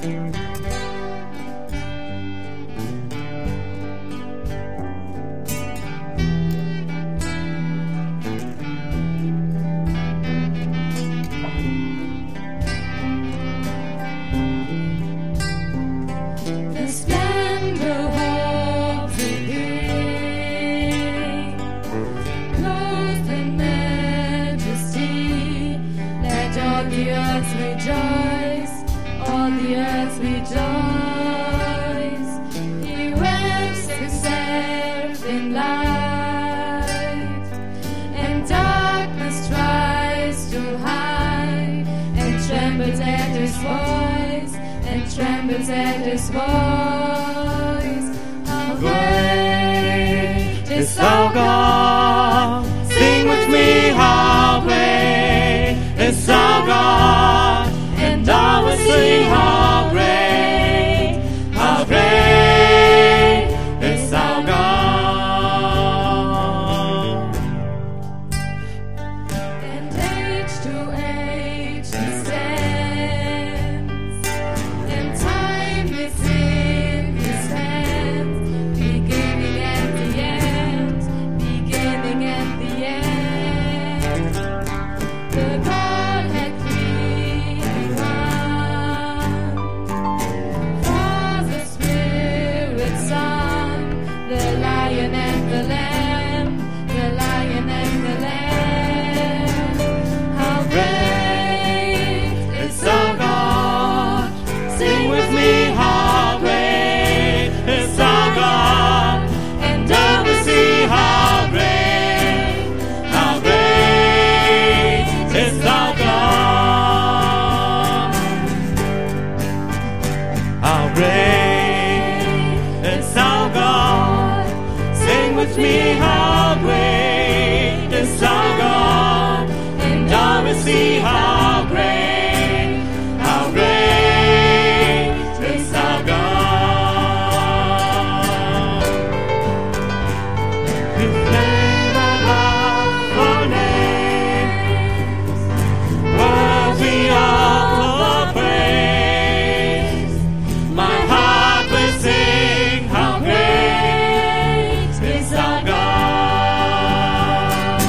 Trembles at his voice. How great is our God? Sing with me, how great is our God? And I will sing, how great is our God. And age to age he stands, and time is in his hands, beginning at the end, beginning at the end. The Godhead three in one, Father, Spirit, Son, the Lion and the Lamb, the Lion and the Lamb. How great is our God? Sing with me, how great is our God? And I will see how great is our God. How great is our God? Sing with me, how great is our God? And I will see how great is our God. His name above all names, worthy of all praise. My heart will sing, how great is our God.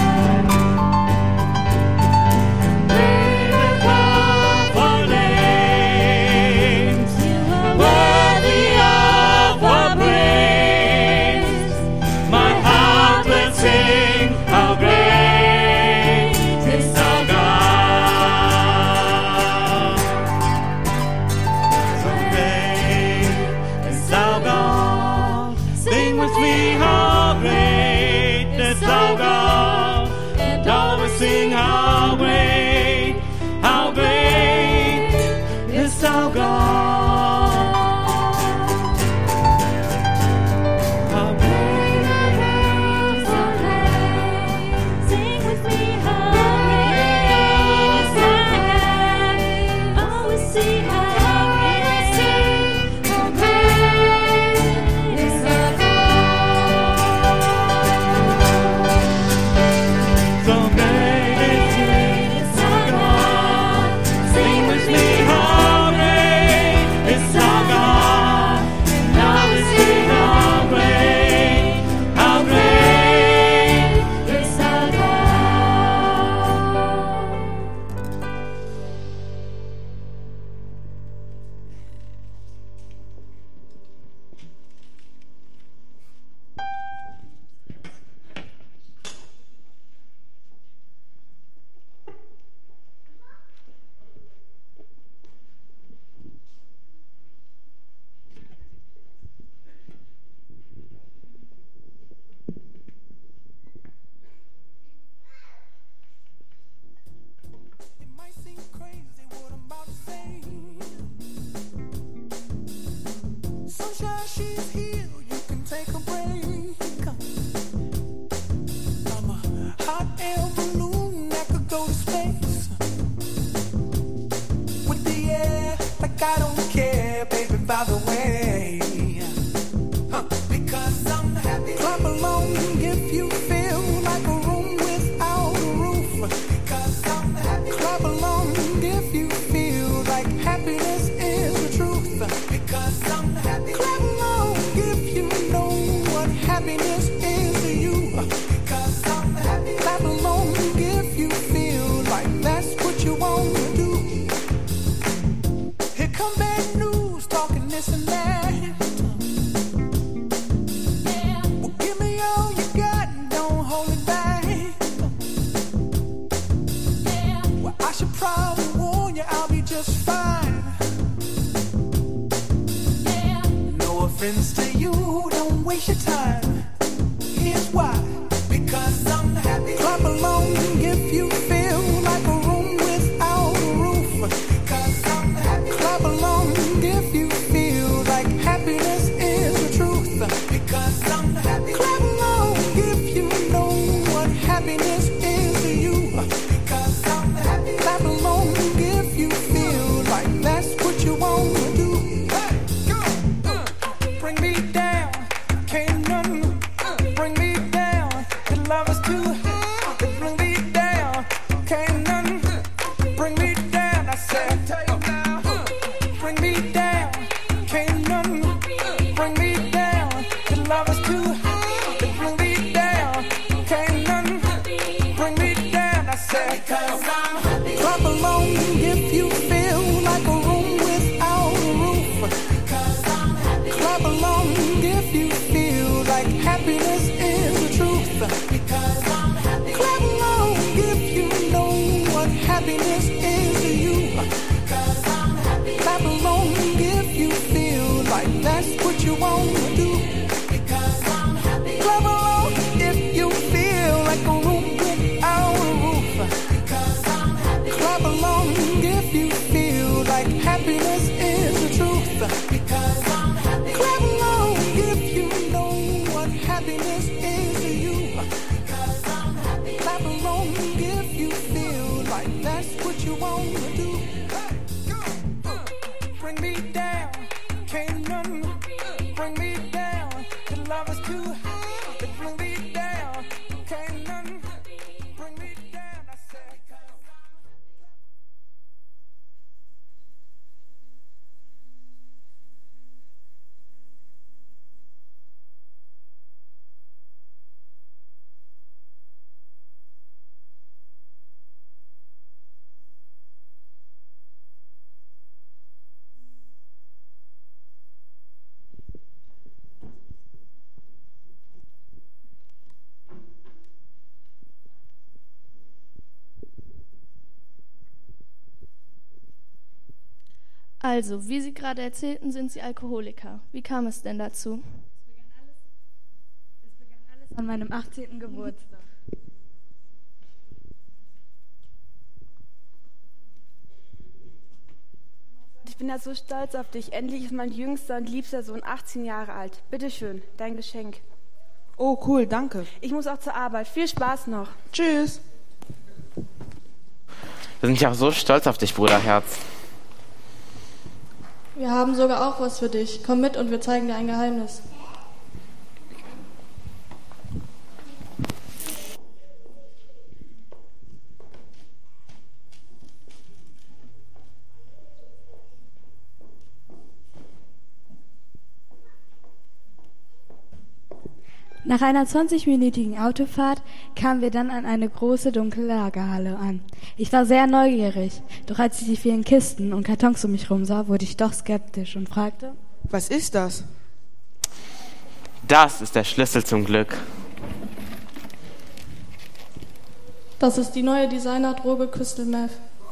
Name above all names, worthy of all praise. My heart will sing, how great is our God. So great is our God. Sing with me, how great is our God. And all will sing, how great is our God. How great is our God. Sing with me, how great is our God. Oh, we see how great is our God. So great is our God. Sing with me, how great is our God. And I will sing, how great is our It might seem crazy what I'm about to say. Sunshine, she's here, you can take a break. I'm a hot air balloon that could go to space. With the air, like I don't care, baby, by the way. Because I'm happy. Clap along if you feel like a room without a roof. Because I'm happy. Clap along if you feel like happiness is the truth. just fine. Yeah. No offense to you, don't waste your time. Here's why. Because I'm happy. Clap along if you feel like a room without a roof. Because I'm happy. Clap along if you feel like happiness is the truth. Because I'm happy. Clap along if you know what happiness is to you. Because I'm happy. Clap along if you feel like that's what you want to do. Hey, go! Bring me down, can't none bring me down. The love is too high. Bring me down, can't none bring me down. I said, bring me down, can't none bring me down. The love is too high. Bring me down, can't none bring me down. I said, because I'm happy. Clap along if you feel like a room without a roof. Because I'm happy. Clap along if you feel like happiness is the truth. Because I'm happy. Clap along if you know what happiness is to you. Because I'm happy. Clap along if you feel like that's what you want to do. Because I'm happy. Clap along if you feel like a room without a roof. Because I'm happy. Clap along if you feel like happiness is the truth. Because I'm happy. Clap along if you know what happiness is to you. Because I'm happy. Clap along if you feel like that's what you want to do. Hey, go! Bring me down, can't none bring me down. The love is too high. Bring me down, can't none bring me down. I said. Also, wie Sie gerade erzählten, sind Sie Alkoholiker. Wie kam es denn dazu? Es begann alles an meinem 18. Geburtstag. Ich bin ja so stolz auf dich. Endlich ist mein jüngster und liebster Sohn 18 Jahre alt. Bitteschön, dein Geschenk. Oh, cool, danke. Ich muss auch zur Arbeit. Viel Spaß noch. Tschüss. Wir sind ja auch so stolz auf dich, Bruderherz. Wir haben sogar auch was für dich. Komm mit und wir zeigen dir ein Geheimnis. Nach einer 20-minütigen Autofahrt kamen wir dann an eine große, dunkle Lagerhalle an. Ich war sehr neugierig, doch als ich die vielen Kisten und Kartons um mich herum sah, wurde ich doch skeptisch und fragte: Was ist das? Das ist der Schlüssel zum Glück. Das ist die neue Designer-Droge Crystal Meth.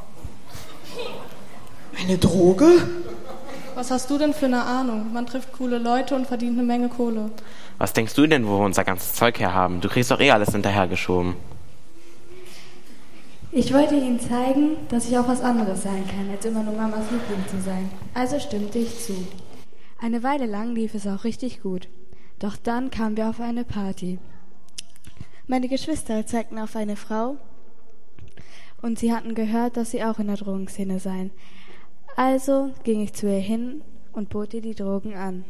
Eine Droge? Was hast du denn für eine Ahnung? Man trifft coole Leute und verdient eine Menge Kohle. Was denkst du denn, wo wir unser ganzes Zeug herhaben? Du kriegst doch eh alles hinterhergeschoben. Ich wollte ihm zeigen, dass ich auch was anderes sein kann, als immer nur Mamas Liebling zu sein. Also stimmte ich zu. Eine Weile lang lief es auch richtig gut. Doch dann kamen wir auf eine Party. Meine Geschwister zeigten auf eine Frau und sie hatten gehört, dass sie auch in der Drogenszene seien. Also ging ich zu ihr hin und bot ihr die Drogen an.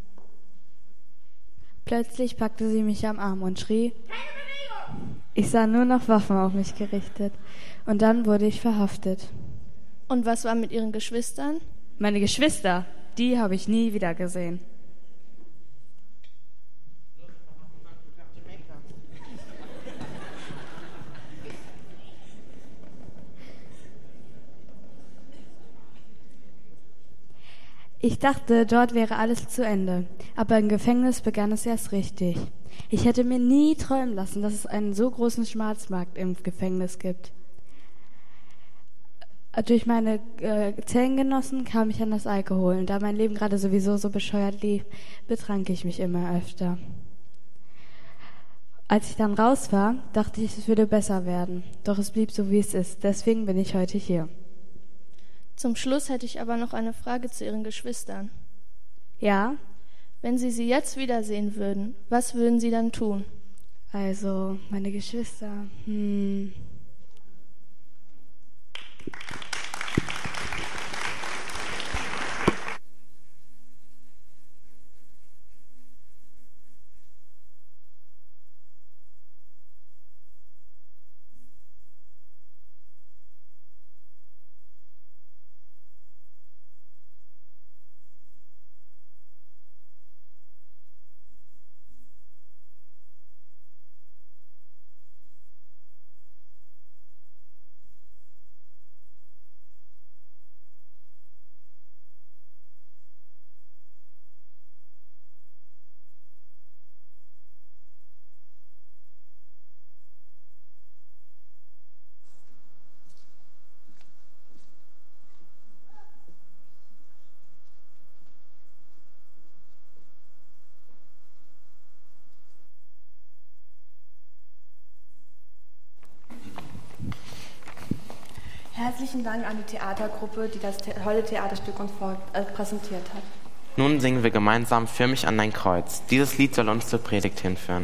Plötzlich packte sie mich am Arm und schrie: Ich sah nur noch Waffen auf mich gerichtet. Und dann wurde ich verhaftet. Und was war mit ihren Geschwistern? Meine Geschwister, die habe ich nie wieder gesehen. Ich dachte, dort wäre alles zu Ende, aber im Gefängnis begann es erst richtig. Ich hätte mir nie träumen lassen, dass es einen so großen Schwarzmarkt im Gefängnis gibt. Durch meine Zellengenossen kam ich an das Alkohol. Und da mein Leben gerade sowieso so bescheuert lief, betrank ich mich immer öfter. Als ich dann raus war, dachte ich, es würde besser werden. Doch es blieb so, wie es ist. Deswegen bin ich heute hier. Zum Schluss hätte ich aber noch eine Frage zu Ihren Geschwistern. Ja? Wenn Sie sie jetzt wiedersehen würden, was würden Sie dann tun? Also, meine Geschwister, Herzlichen Dank an die Theatergruppe, die das tolle Theaterstück uns präsentiert hat. Nun singen wir gemeinsam Führ mich an dein Kreuz. Dieses Lied soll uns zur Predigt hinführen.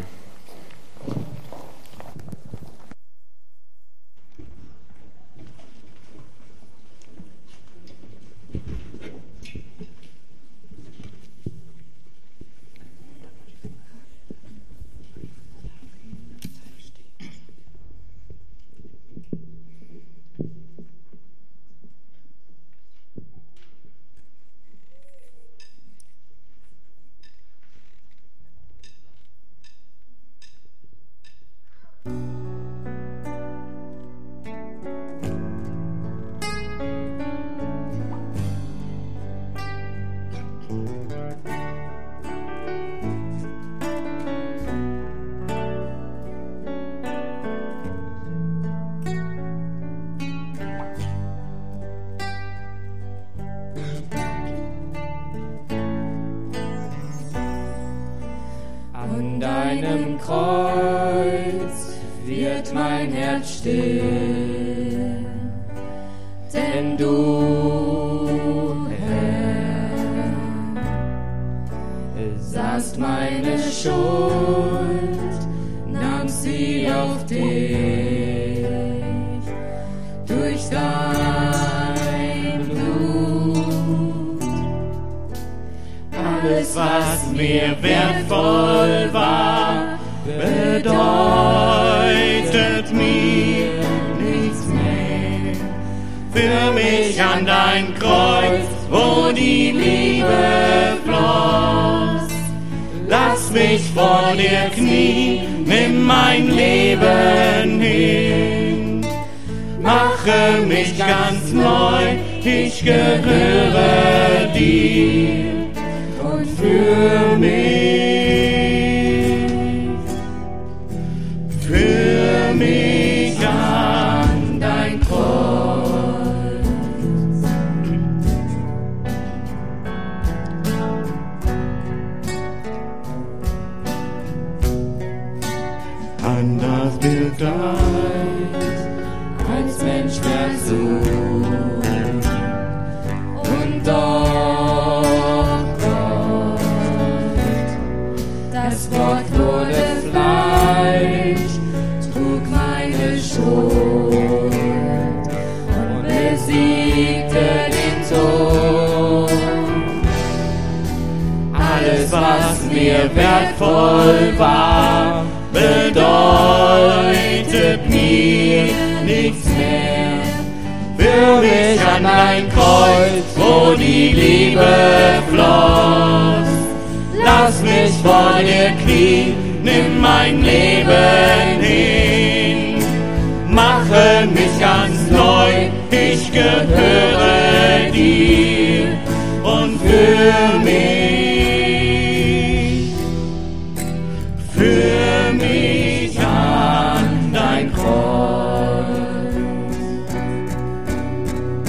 An deinem Kreuz wird mein Herz still, denn du, Herr, sahst meine Schuld, nahmst sie auf dich durch dein Blut. Alles, was mir wertvoll war, bedeutet mir nichts mehr. Führ mich an dein Kreuz, wo die Liebe floss. Lass mich vor dir knien, nimm mein Leben hin. Mache mich ganz neu, ich gehöre dir. Und führ mich an dein Kreuz. Anders befreit, als Mensch versucht und doch das Wort wurde Fleisch, trug meine Schuld und besiegte den Tod. Alles, was mir wertvoll war, bedeutet mir nichts mehr. Führ mich an dein Kreuz, wo die Liebe floss. Lass mich vor dir knien, nimm mein Leben hin. Mache mich ganz neu, ich gehöre dir. Und führ mich an dein Kreuz.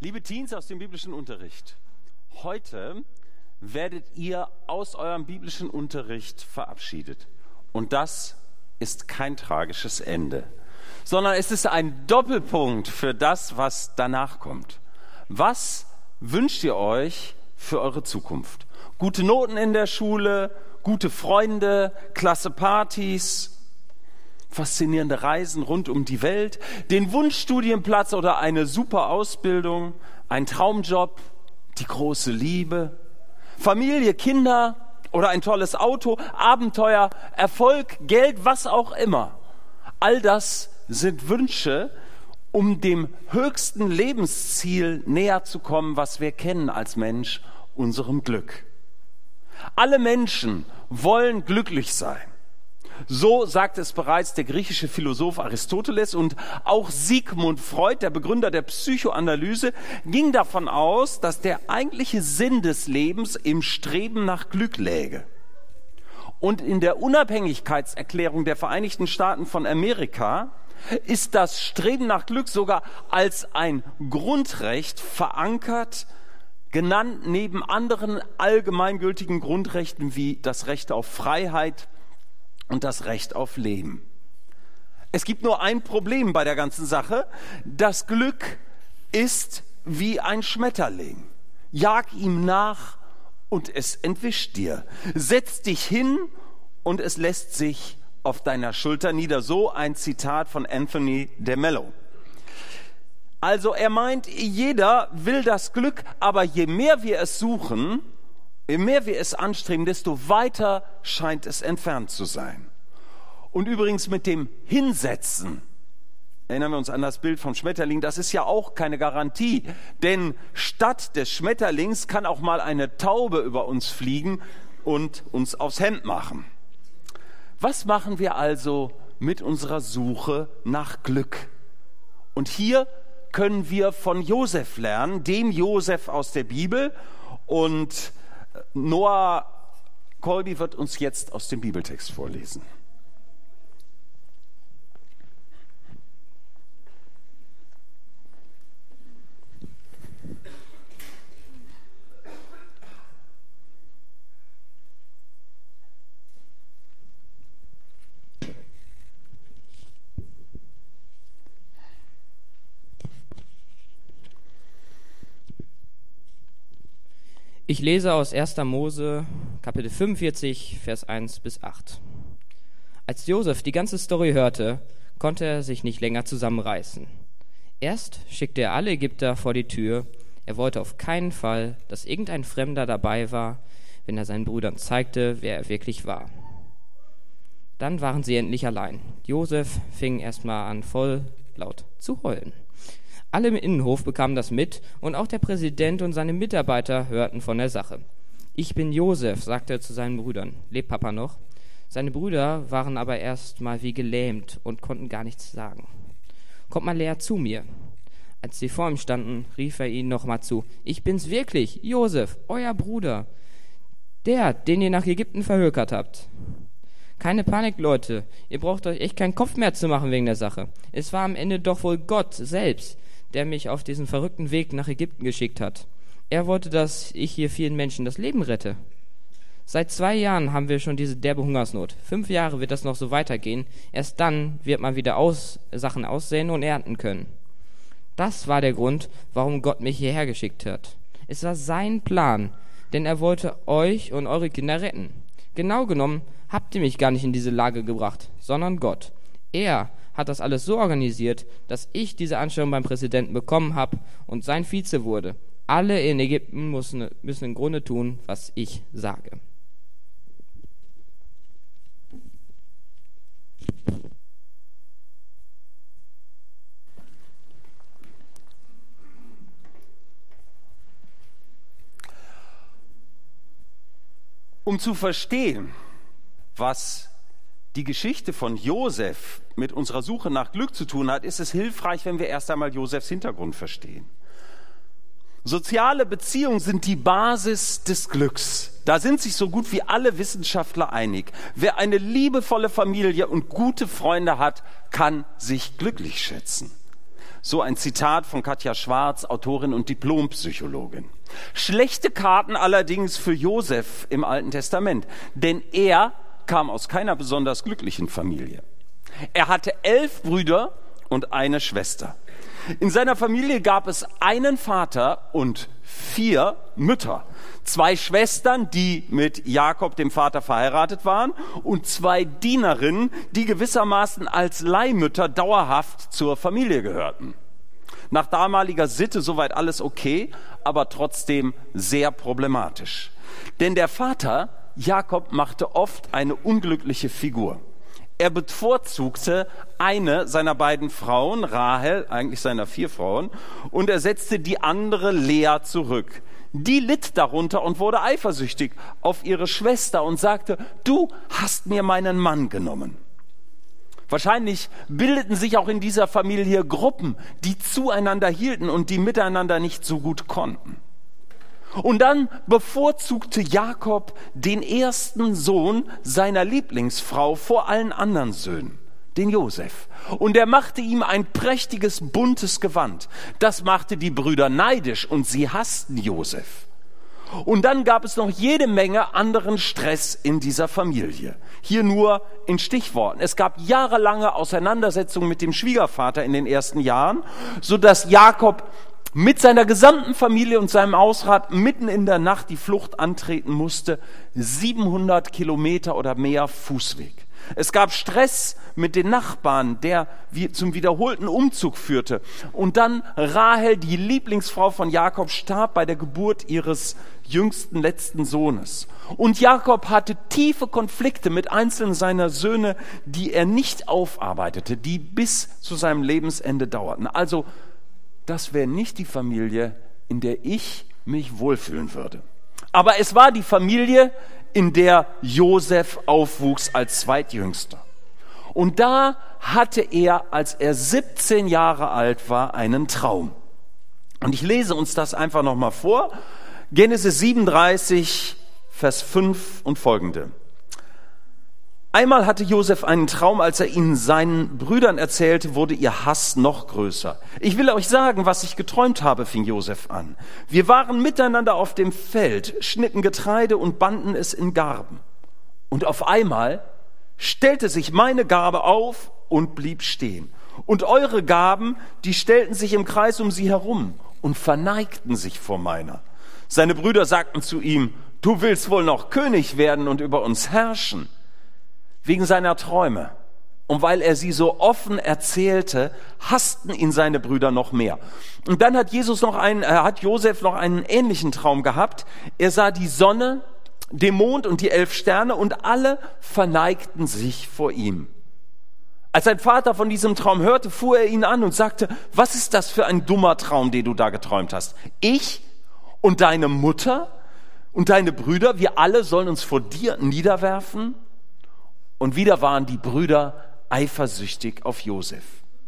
Liebe Teens aus dem biblischen Unterricht, heute werdet ihr aus eurem biblischen Unterricht verabschiedet. Und das ist kein tragisches Ende, sondern es ist ein Doppelpunkt für das, was danach kommt. Was wünscht ihr euch für eure Zukunft? Gute Noten in der Schule, gute Freunde, klasse Partys, faszinierende Reisen rund um die Welt, den Wunschstudienplatz oder eine super Ausbildung, ein Traumjob, die große Liebe, Familie, Kinder oder ein tolles Auto, Abenteuer, Erfolg, Geld, was auch immer. All das sind Wünsche, um dem höchsten Lebensziel näher zu kommen, was wir kennen als Mensch, unserem Glück. Alle Menschen wollen glücklich sein. So sagt es bereits der griechische Philosoph Aristoteles, und auch Sigmund Freud, der Begründer der Psychoanalyse, ging davon aus, dass der eigentliche Sinn des Lebens im Streben nach Glück läge. Und in der Unabhängigkeitserklärung der Vereinigten Staaten von Amerika ist das Streben nach Glück sogar als ein Grundrecht verankert, genannt neben anderen allgemeingültigen Grundrechten wie das Recht auf Freiheit und das Recht auf Leben. Es gibt nur ein Problem bei der ganzen Sache. Das Glück ist wie ein Schmetterling. Jag ihm nach und es entwischt dir. Setz dich hin und es lässt sich auf deiner Schulter nieder. So ein Zitat von Anthony de Mello. Also er meint, jeder will das Glück, aber je mehr wir es suchen, je mehr wir es anstreben, desto weiter scheint es entfernt zu sein. Und übrigens mit dem Hinsetzen, erinnern wir uns an das Bild vom Schmetterling, das ist ja auch keine Garantie. Denn statt des Schmetterlings kann auch mal eine Taube über uns fliegen und uns aufs Hemd machen. Was machen wir also mit unserer Suche nach Glück? Und hier können wir von Josef lernen, dem Josef aus der Bibel. Und Noah Colby wird uns jetzt aus dem Bibeltext vorlesen. Ich lese aus 1. Mose, Kapitel 45, Vers 1 bis 8. Als Josef die ganze Story hörte, konnte er sich nicht länger zusammenreißen. Erst schickte er alle Ägypter vor die Tür. Er wollte auf keinen Fall, dass irgendein Fremder dabei war, wenn er seinen Brüdern zeigte, wer er wirklich war. Dann waren sie endlich allein. Josef fing erstmal an, voll laut zu heulen. Alle im Innenhof bekamen das mit und auch der Präsident und seine Mitarbeiter hörten von der Sache. »Ich bin Josef«, sagte er zu seinen Brüdern. »Lebt Papa noch?« Seine Brüder waren aber erst mal wie gelähmt und konnten gar nichts sagen. »Kommt mal näher zu mir.« Als sie vor ihm standen, rief er ihnen nochmal zu. »Ich bin's wirklich, Josef, euer Bruder, der, den ihr nach Ägypten verhökert habt.« »Keine Panik, Leute, ihr braucht euch echt keinen Kopf mehr zu machen wegen der Sache. Es war am Ende doch wohl Gott selbst, der mich auf diesen verrückten Weg nach Ägypten geschickt hat. Er wollte, dass ich hier vielen Menschen das Leben rette. Seit 2 Jahren haben wir schon diese derbe Hungersnot. 5 Jahre wird das noch so weitergehen. Erst dann wird man wieder Sachen aussehen und ernten können. Das war der Grund, warum Gott mich hierher geschickt hat. Es war sein Plan, denn er wollte euch und eure Kinder retten. Genau genommen habt ihr mich gar nicht in diese Lage gebracht, sondern Gott. Er hat das alles so organisiert, dass ich diese Anstellung beim Präsidenten bekommen habe und sein Vize wurde. Alle in Ägypten müssen im Grunde tun, was ich sage. Um zu verstehen, was die Geschichte von Josef mit unserer Suche nach Glück zu tun hat, ist es hilfreich, wenn wir erst einmal Josefs Hintergrund verstehen. Soziale Beziehungen sind die Basis des Glücks. Da sind sich so gut wie alle Wissenschaftler einig. Wer eine liebevolle Familie und gute Freunde hat, kann sich glücklich schätzen. So ein Zitat von Katja Schwarz, Autorin und Diplompsychologin. Schlechte Karten allerdings für Josef im Alten Testament, denn er kam aus keiner besonders glücklichen Familie. Er hatte 11 Brüder und eine Schwester. In seiner Familie gab es einen Vater und 4 Mütter. 2 Schwestern, die mit Jakob, dem Vater, verheiratet waren, und 2 Dienerinnen, die gewissermaßen als Leihmütter dauerhaft zur Familie gehörten. Nach damaliger Sitte soweit alles okay, aber trotzdem sehr problematisch. Denn der Vater, Jakob, machte oft eine unglückliche Figur. Er bevorzugte eine seiner beiden Frauen, Rahel, eigentlich seiner 4 Frauen, und er setzte die andere, Lea, zurück. Die litt darunter und wurde eifersüchtig auf ihre Schwester und sagte, du hast mir meinen Mann genommen. Wahrscheinlich bildeten sich auch in dieser Familie Gruppen, die zueinander hielten und die miteinander nicht so gut konnten. Und dann bevorzugte Jakob den ersten Sohn seiner Lieblingsfrau vor allen anderen Söhnen, den Josef. Und er machte ihm ein prächtiges, buntes Gewand. Das machte die Brüder neidisch und sie hassten Josef. Und dann gab es noch jede Menge anderen Stress in dieser Familie. Hier nur in Stichworten. Es gab jahrelange Auseinandersetzungen mit dem Schwiegervater in den ersten Jahren, sodass Jakob mit seiner gesamten Familie und seinem Hausrat mitten in der Nacht die Flucht antreten musste. 700 Kilometer oder mehr Fußweg. Es gab Stress mit den Nachbarn, der zum wiederholten Umzug führte. Und dann Rahel, die Lieblingsfrau von Jakob, starb bei der Geburt ihres jüngsten letzten Sohnes. Und Jakob hatte tiefe Konflikte mit einzelnen seiner Söhne, die er nicht aufarbeitete, die bis zu seinem Lebensende dauerten. Also, das wäre nicht die Familie, in der ich mich wohlfühlen würde. Aber es war die Familie, in der Josef aufwuchs als Zweitjüngster. Und da hatte er, als er 17 Jahre alt war, einen Traum. Und ich lese uns das einfach nochmal vor. Genesis 37, Vers 5 und folgende. Einmal hatte Josef einen Traum, als er ihn seinen Brüdern erzählte, wurde ihr Hass noch größer. Ich will euch sagen, was ich geträumt habe, fing Josef an. Wir waren miteinander auf dem Feld, schnitten Getreide und banden es in Garben. Und auf einmal stellte sich meine Garbe auf und blieb stehen. Und eure Garben, die stellten sich im Kreis um sie herum und verneigten sich vor meiner. Seine Brüder sagten zu ihm, du willst wohl noch König werden und über uns herrschen. Wegen seiner Träume und weil er sie so offen erzählte, hassten ihn seine Brüder noch mehr. Und dann hat Josef noch einen ähnlichen Traum gehabt. Er sah die Sonne, den Mond und die 11 Sterne und alle verneigten sich vor ihm. Als sein Vater von diesem Traum hörte, fuhr er ihn an und sagte, was ist das für ein dummer Traum, den du da geträumt hast? Ich und deine Mutter und deine Brüder, wir alle sollen uns vor dir niederwerfen? Und wieder waren die Brüder eifersüchtig auf Josef.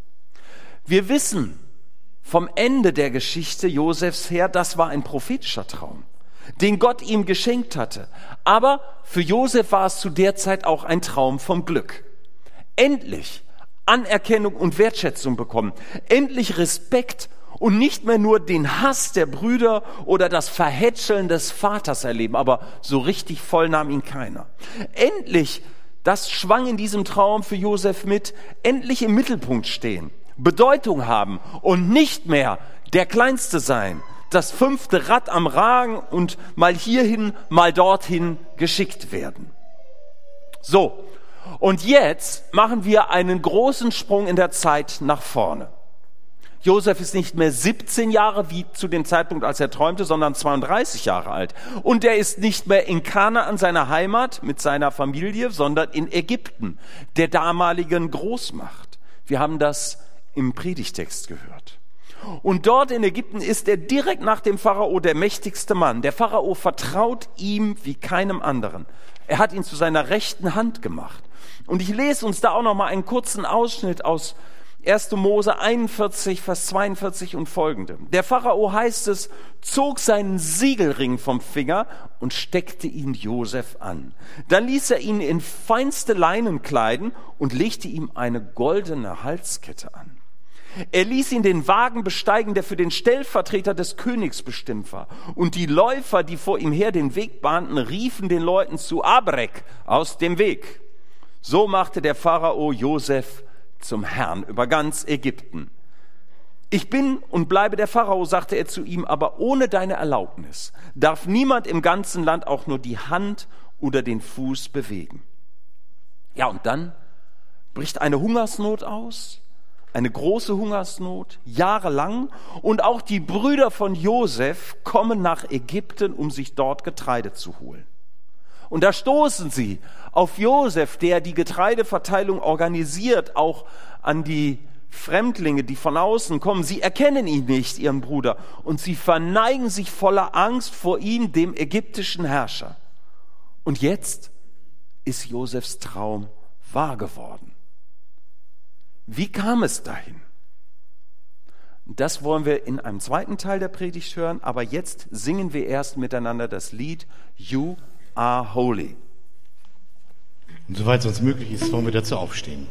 Wir wissen vom Ende der Geschichte Josefs her, das war ein prophetischer Traum, den Gott ihm geschenkt hatte. Aber für Josef war es zu der Zeit auch ein Traum vom Glück. Endlich Anerkennung und Wertschätzung bekommen, endlich Respekt und nicht mehr nur den Hass der Brüder oder das Verhätscheln des Vaters erleben, aber so richtig voll nahm ihn keiner. Endlich, das schwang in diesem Traum für Josef mit, endlich im Mittelpunkt stehen, Bedeutung haben und nicht mehr der Kleinste sein, das 5. Rad am Ragen und mal hierhin, mal dorthin geschickt werden. So, und jetzt machen wir einen großen Sprung in der Zeit nach vorne. Josef ist nicht mehr 17 Jahre wie zu dem Zeitpunkt, als er träumte, sondern 32 Jahre alt. Und er ist nicht mehr in Kanaan, seiner Heimat, mit seiner Familie, sondern in Ägypten, der damaligen Großmacht. Wir haben das im Predigtext gehört. Und dort in Ägypten ist er direkt nach dem Pharao der mächtigste Mann. Der Pharao vertraut ihm wie keinem anderen. Er hat ihn zu seiner rechten Hand gemacht. Und ich lese uns da auch noch mal einen kurzen Ausschnitt aus 1. Mose 41, Vers 42 und folgende. Der Pharao, heißt es, zog seinen Siegelring vom Finger und steckte ihn Josef an. Dann ließ er ihn in feinste Leinen kleiden und legte ihm eine goldene Halskette an. Er ließ ihn den Wagen besteigen, der für den Stellvertreter des Königs bestimmt war. Und die Läufer, die vor ihm her den Weg bahnten, riefen den Leuten zu: Abrek, aus dem Weg. So machte der Pharao Josef zum Herrn über ganz Ägypten. Ich bin und bleibe der Pharao, sagte er zu ihm, aber ohne deine Erlaubnis darf niemand im ganzen Land auch nur die Hand oder den Fuß bewegen. Ja, und dann bricht eine Hungersnot aus, eine große Hungersnot, jahrelang. Und auch die Brüder von Josef kommen nach Ägypten, um sich dort Getreide zu holen. Und da stoßen sie auf Josef, der die Getreideverteilung organisiert, auch an die Fremdlinge, die von außen kommen. Sie erkennen ihn nicht, ihren Bruder, und sie verneigen sich voller Angst vor ihm, dem ägyptischen Herrscher. Und jetzt ist Josefs Traum wahr geworden. Wie kam es dahin? Das wollen wir in einem zweiten Teil der Predigt hören, aber jetzt singen wir erst miteinander das Lied You Are Holy. Und soweit es uns möglich ist, wollen wir dazu aufstehen.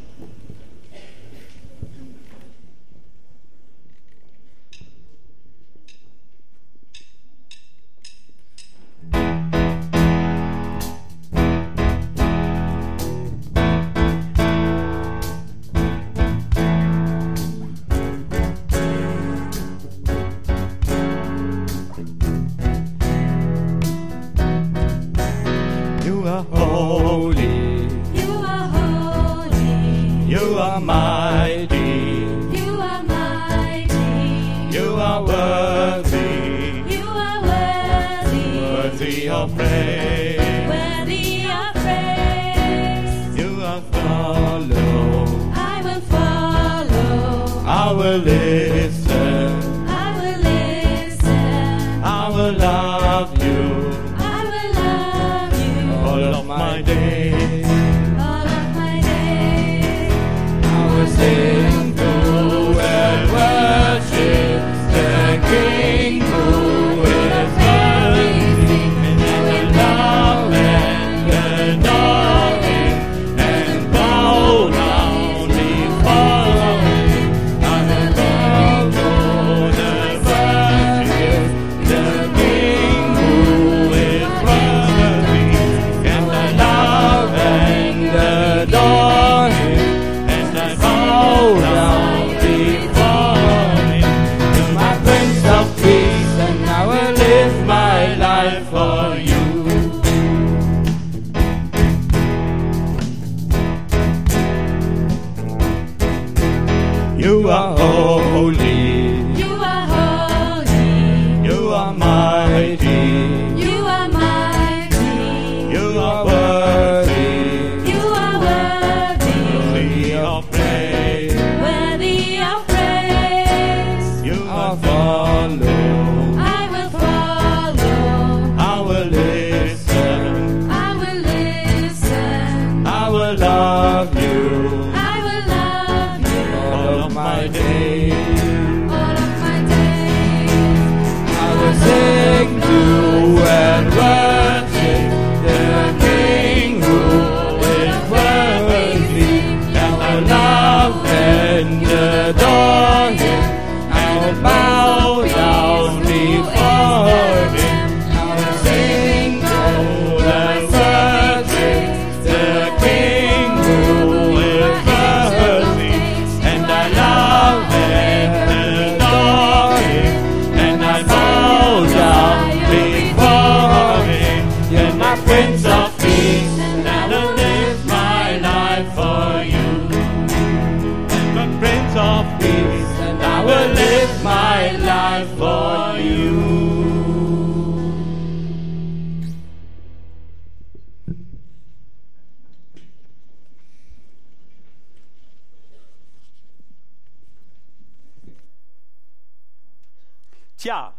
Tja,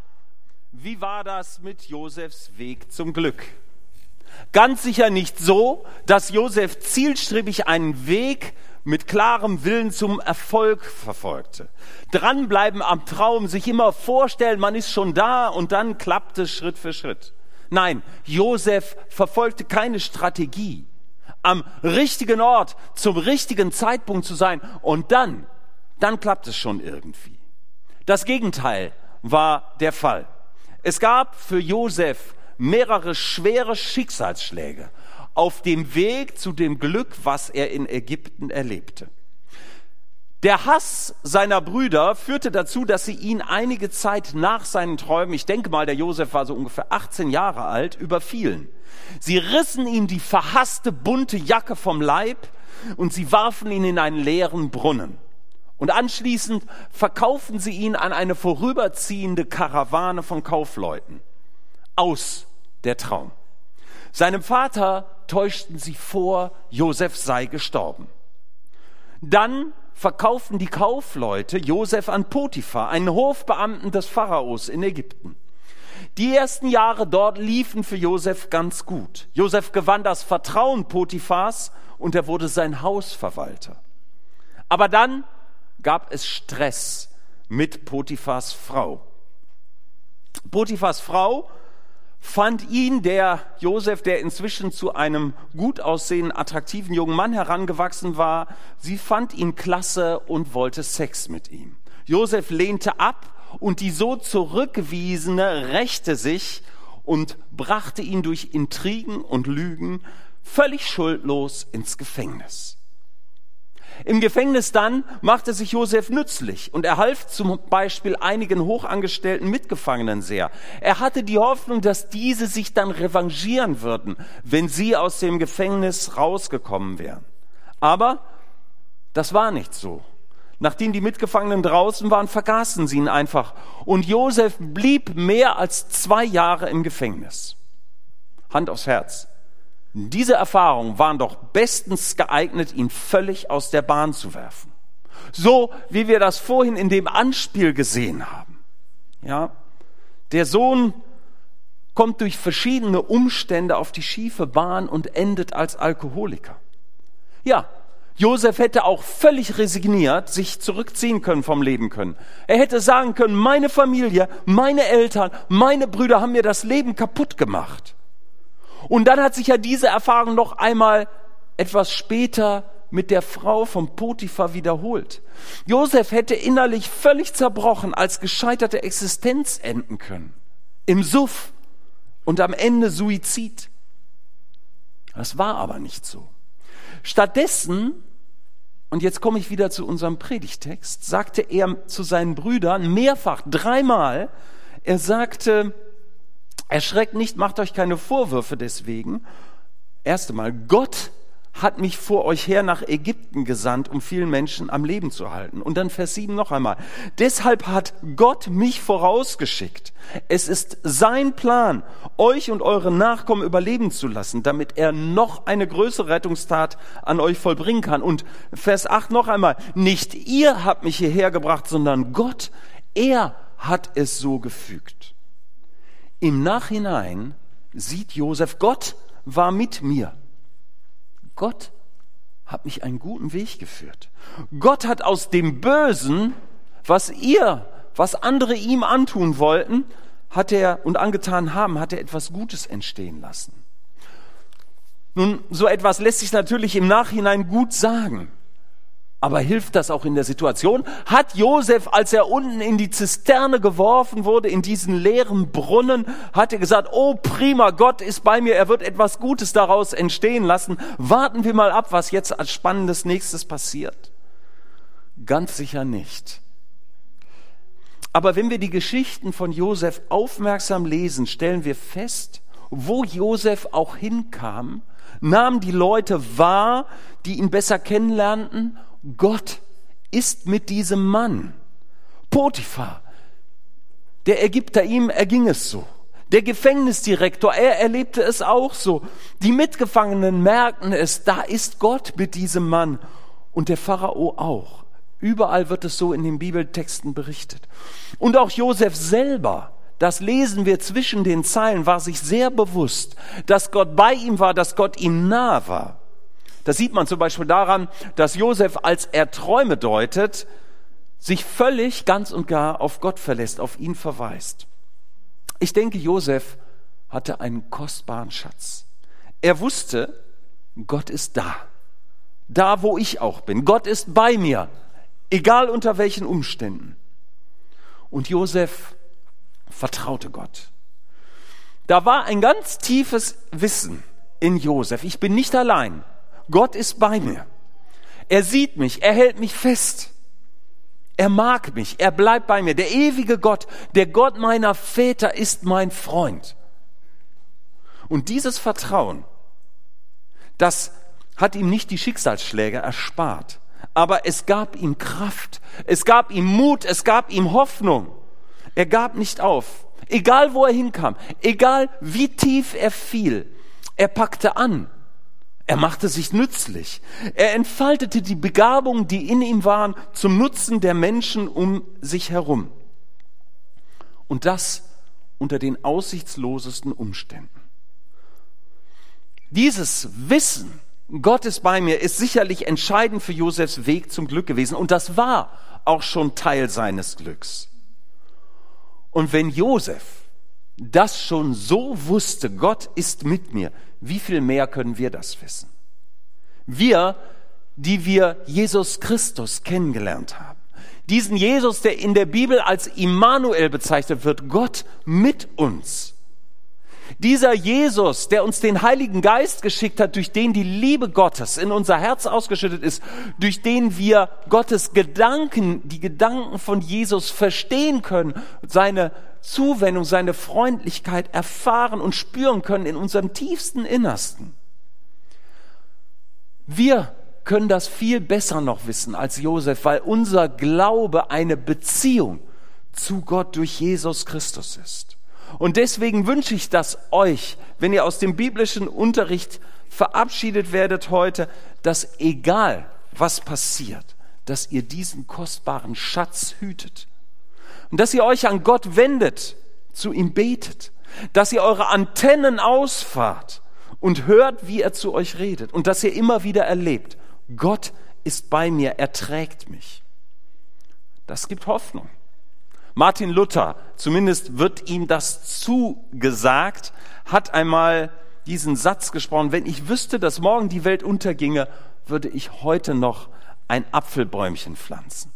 wie war das mit Josefs Weg zum Glück? Ganz sicher nicht so, dass Josef zielstrebig einen Weg mit klarem Willen zum Erfolg verfolgte. Dranbleiben am Traum, sich immer vorstellen, man ist schon da und dann klappt es Schritt für Schritt. Nein, Josef verfolgte keine Strategie, am richtigen Ort zum richtigen Zeitpunkt zu sein und dann dann klappt es schon irgendwie. Das Gegenteil war der Fall. Es gab für Josef mehrere schwere Schicksalsschläge auf dem Weg zu dem Glück, was er in Ägypten erlebte. Der Hass seiner Brüder führte dazu, dass sie ihn einige Zeit nach seinen Träumen, ich denke mal, der Josef war so ungefähr 18 Jahre alt, überfielen. Sie rissen ihm die verhasste bunte Jacke vom Leib und sie warfen ihn in einen leeren Brunnen. Und anschließend verkauften sie ihn an eine vorüberziehende Karawane von Kaufleuten. Aus der Traum. Seinem Vater täuschten sie vor, Josef sei gestorben. Dann verkauften die Kaufleute Josef an Potiphar, einen Hofbeamten des Pharaos in Ägypten. Die ersten Jahre dort liefen für Josef ganz gut. Josef gewann das Vertrauen Potiphars und er wurde sein Hausverwalter. Aber dann gab es Stress mit Potiphars Frau. Potiphars Frau fand ihn, der Josef, der inzwischen zu einem gut aussehenden, attraktiven jungen Mann herangewachsen war, sie fand ihn klasse und wollte Sex mit ihm. Josef lehnte ab und die so zurückgewiesene rächte sich und brachte ihn durch Intrigen und Lügen völlig schuldlos ins Gefängnis. Im Gefängnis dann machte sich Josef nützlich und er half zum Beispiel einigen hochangestellten Mitgefangenen sehr. Er hatte die Hoffnung, dass diese sich dann revanchieren würden, wenn sie aus dem Gefängnis rausgekommen wären. Aber das war nicht so. Nachdem die Mitgefangenen draußen waren, vergaßen sie ihn einfach. Und Josef blieb mehr als 2 Jahre im Gefängnis. Hand aufs Herz. Diese Erfahrungen waren doch bestens geeignet, ihn völlig aus der Bahn zu werfen. So wie wir das vorhin in dem Anspiel gesehen haben. Ja, der Sohn kommt durch verschiedene Umstände auf die schiefe Bahn und endet als Alkoholiker. Ja, Josef hätte auch völlig resigniert sich zurückziehen können vom Leben können. Er hätte sagen können, meine Familie, meine Eltern, meine Brüder haben mir das Leben kaputt gemacht. Und dann hat sich ja diese Erfahrung noch einmal etwas später mit der Frau von Potiphar wiederholt. Josef hätte innerlich völlig zerbrochen als gescheiterte Existenz enden können. Im Suff und am Ende Suizid. Das war aber nicht so. Stattdessen, und jetzt komme ich wieder zu unserem Predigtext, sagte er zu seinen Brüdern mehrfach, 3-mal, er sagte, erschreckt nicht, macht euch keine Vorwürfe deswegen. Erst einmal, Gott hat mich vor euch her nach Ägypten gesandt, um vielen Menschen am Leben zu halten. Und dann Vers 7 noch einmal. Deshalb hat Gott mich vorausgeschickt. Es ist sein Plan, euch und eure Nachkommen überleben zu lassen, damit er noch eine größere Rettungstat an euch vollbringen kann. Und Vers 8 noch einmal. Nicht ihr habt mich hierher gebracht, sondern Gott, er hat es so gefügt. Im Nachhinein sieht Josef, Gott war mit mir. Gott hat mich einen guten Weg geführt. Gott hat aus dem Bösen, was andere ihm antun wollten, hat er und angetan haben, hat er etwas Gutes entstehen lassen. Nun, so etwas lässt sich natürlich im Nachhinein gut sagen. Aber hilft das auch in der Situation? Hat Josef, als er unten in die Zisterne geworfen wurde, in diesen leeren Brunnen, hat er gesagt, oh prima, Gott ist bei mir, er wird etwas Gutes daraus entstehen lassen. Warten wir mal ab, was jetzt als Spannendes nächstes passiert. Ganz sicher nicht. Aber wenn wir die Geschichten von Josef aufmerksam lesen, stellen wir fest, wo Josef auch hinkam, nahmen die Leute wahr, die ihn besser kennenlernten, Gott ist mit diesem Mann. Potiphar, der Ägypter, ihm erging es so. Der Gefängnisdirektor, er erlebte es auch so. Die Mitgefangenen merkten es, da ist Gott mit diesem Mann. Und der Pharao auch. Überall wird es so in den Bibeltexten berichtet. Und auch Josef selber, das lesen wir zwischen den Zeilen, war sich sehr bewusst, dass Gott bei ihm war, dass Gott ihm nahe war. Das sieht man zum Beispiel daran, dass Josef, als er Träume deutet, sich völlig ganz und gar auf Gott verlässt, auf ihn verweist. Ich denke, Josef hatte einen kostbaren Schatz. Er wusste, Gott ist da. Da, wo ich auch bin. Gott ist bei mir. egal unter welchen Umständen. Und Josef vertraute Gott. Da war ein ganz tiefes Wissen in Josef. Ich bin nicht allein. Gott ist bei mir. Er sieht mich, er hält mich fest. Er mag mich, er bleibt bei mir. Der ewige Gott, der Gott meiner Väter ist mein Freund. Und dieses Vertrauen, das hat ihm nicht die Schicksalsschläge erspart. Aber es gab ihm Kraft, es gab ihm Mut, es gab ihm Hoffnung. Er gab nicht auf. Egal wo er hinkam, egal wie tief er fiel, er packte an. Er machte sich nützlich. Er entfaltete die Begabungen, die in ihm waren, zum Nutzen der Menschen um sich herum. Und das unter den aussichtslosesten Umständen. Dieses Wissen, Gott ist bei mir, ist sicherlich entscheidend für Josefs Weg zum Glück gewesen. Und das war auch schon Teil seines Glücks. Und wenn Josef das schon so wusste, Gott ist mit mir, wie viel mehr können wir das wissen? Wir, die wir Jesus Christus kennengelernt haben. Diesen Jesus, der in der Bibel als Immanuel bezeichnet wird, Gott mit uns. Dieser Jesus, der uns den Heiligen Geist geschickt hat, durch den die Liebe Gottes in unser Herz ausgeschüttet ist, durch den wir Gottes Gedanken, die Gedanken von Jesus verstehen können, seine Zuwendung, seine Freundlichkeit erfahren und spüren können in unserem tiefsten Innersten. Wir können das viel besser noch wissen als Josef, weil unser Glaube eine Beziehung zu Gott durch Jesus Christus ist. Und deswegen wünsche ich das euch, wenn ihr aus dem biblischen Unterricht verabschiedet werdet heute, dass egal was passiert, dass ihr diesen kostbaren Schatz hütet. Und dass ihr euch an Gott wendet, zu ihm betet, dass ihr eure Antennen ausfahrt und hört, wie er zu euch redet und dass ihr immer wieder erlebt, Gott ist bei mir, er trägt mich. Das gibt Hoffnung. Martin Luther, zumindest wird ihm das zugesagt, hat einmal diesen Satz gesprochen: Wenn ich wüsste, dass morgen die Welt unterginge, würde ich heute noch ein Apfelbäumchen pflanzen.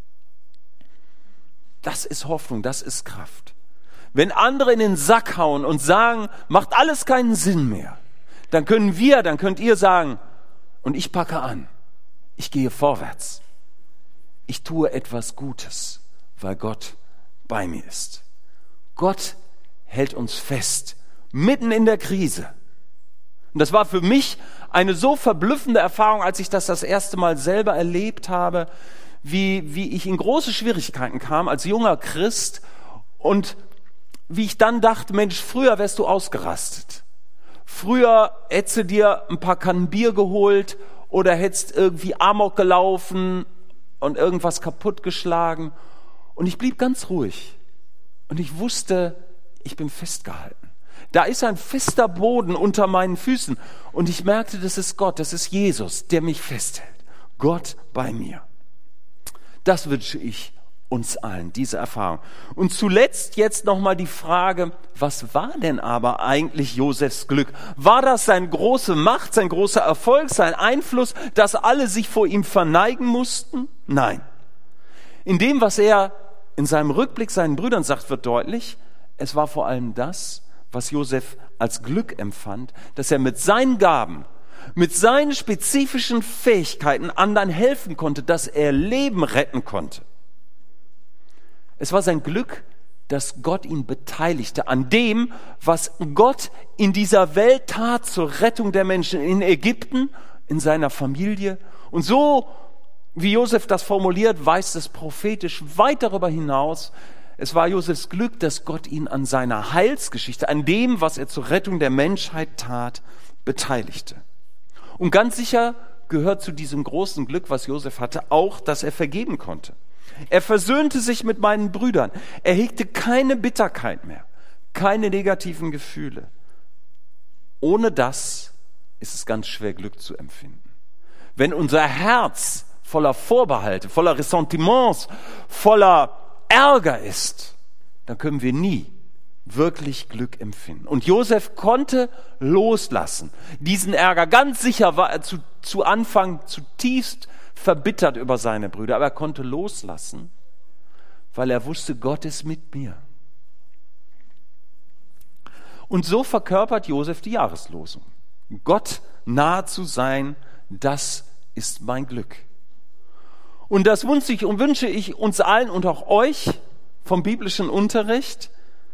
Das ist Hoffnung, das ist Kraft. Wenn andere in den Sack hauen und sagen, macht alles keinen Sinn mehr, dann könnt ihr sagen, und ich packe an, ich gehe vorwärts. Ich tue etwas Gutes, weil Gott bei mir ist. Gott hält uns fest, mitten in der Krise. Und das war für mich eine so verblüffende Erfahrung, als ich das erste Mal selber erlebt habe, wie ich in große Schwierigkeiten kam als junger Christ und wie ich dann dachte, Mensch, früher wärst du ausgerastet. Früher hättest du dir ein paar Kannen Bier geholt oder hättest irgendwie Amok gelaufen und irgendwas kaputtgeschlagen. Und ich blieb ganz ruhig. Und ich wusste, ich bin festgehalten. Da ist ein fester Boden unter meinen Füßen. Und ich merkte, das ist Gott, das ist Jesus, der mich festhält. Gott bei mir. Das wünsche ich uns allen, diese Erfahrung. Und zuletzt jetzt nochmal die Frage, was war denn aber eigentlich Josefs Glück? War das seine große Macht, sein großer Erfolg, sein Einfluss, dass alle sich vor ihm verneigen mussten? Nein. In dem, was er in seinem Rückblick seinen Brüdern sagt, wird deutlich, es war vor allem das, was Josef als Glück empfand, dass er mit seinen Gaben, mit seinen spezifischen Fähigkeiten anderen helfen konnte, dass er Leben retten konnte. Es war sein Glück, dass Gott ihn beteiligte an dem, was Gott in dieser Welt tat zur Rettung der Menschen in Ägypten, in seiner Familie. Und so, wie Josef das formuliert, weist es prophetisch weit darüber hinaus. Es war Josefs Glück, dass Gott ihn an seiner Heilsgeschichte, an dem, was er zur Rettung der Menschheit tat, beteiligte. Und ganz sicher gehört zu diesem großen Glück, was Josef hatte, auch, dass er vergeben konnte. Er versöhnte sich mit meinen Brüdern. Er hegte keine Bitterkeit mehr, keine negativen Gefühle. Ohne das ist es ganz schwer, Glück zu empfinden. Wenn unser Herz voller Vorbehalte, voller Ressentiments, voller Ärger ist, dann können wir nie wirklich Glück empfinden. Und Josef konnte loslassen. Diesen Ärger, ganz sicher war er zu Anfang zutiefst verbittert über seine Brüder, aber er konnte loslassen, weil er wusste, Gott ist mit mir. Und so verkörpert Josef die Jahreslosung. Gott nahe zu sein, das ist mein Glück. Und das wünsche ich uns allen und auch euch vom biblischen Unterricht,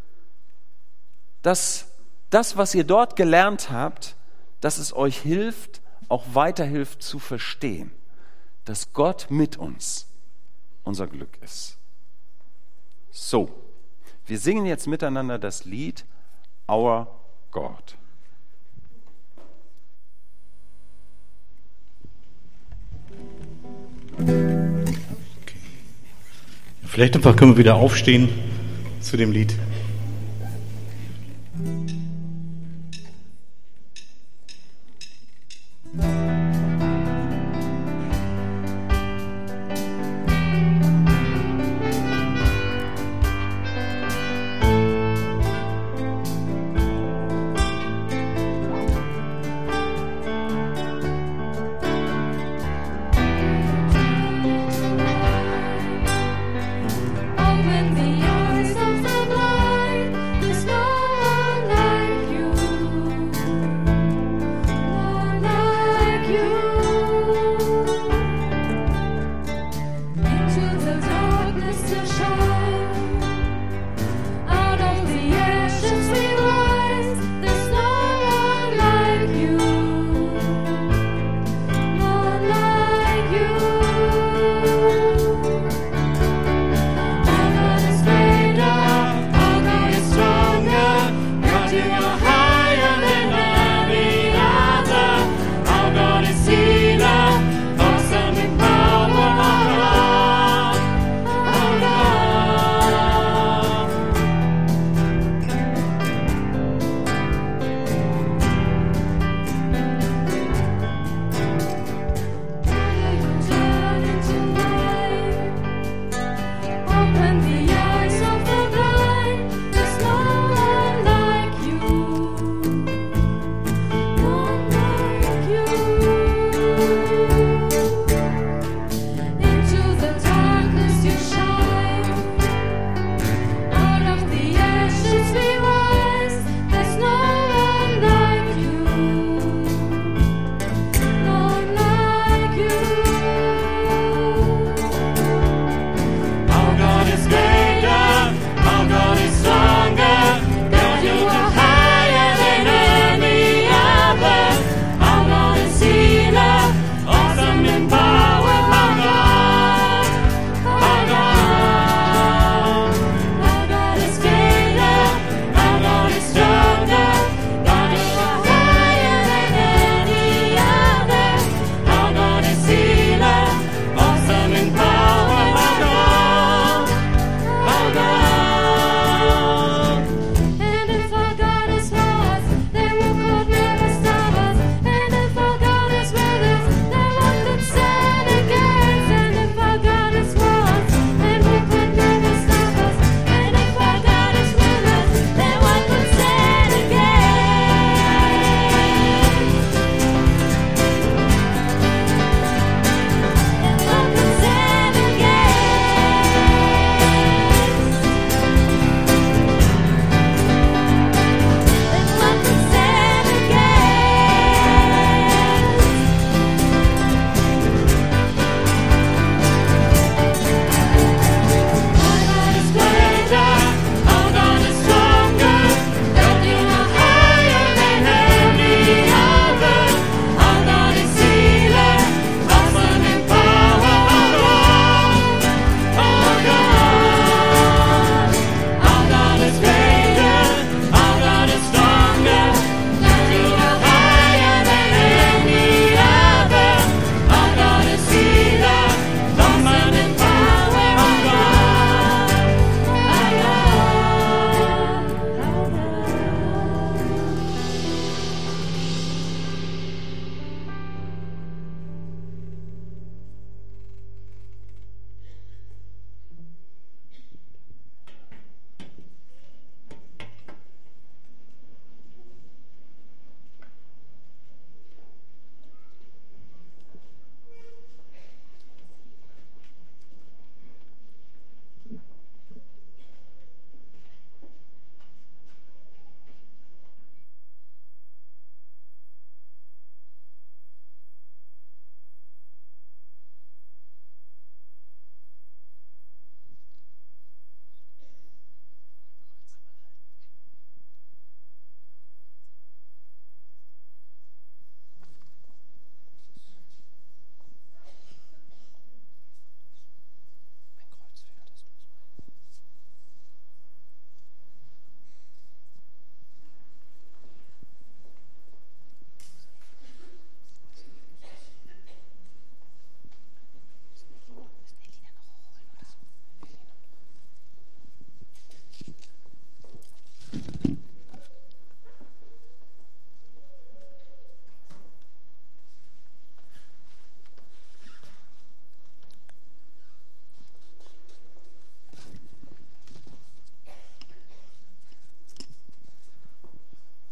dass das, was ihr dort gelernt habt, dass es euch hilft, auch weiterhilft zu verstehen, dass Gott mit uns unser Glück ist. So, wir singen jetzt miteinander das Lied Our God. Vielleicht einfach können wir wieder aufstehen zu dem Lied.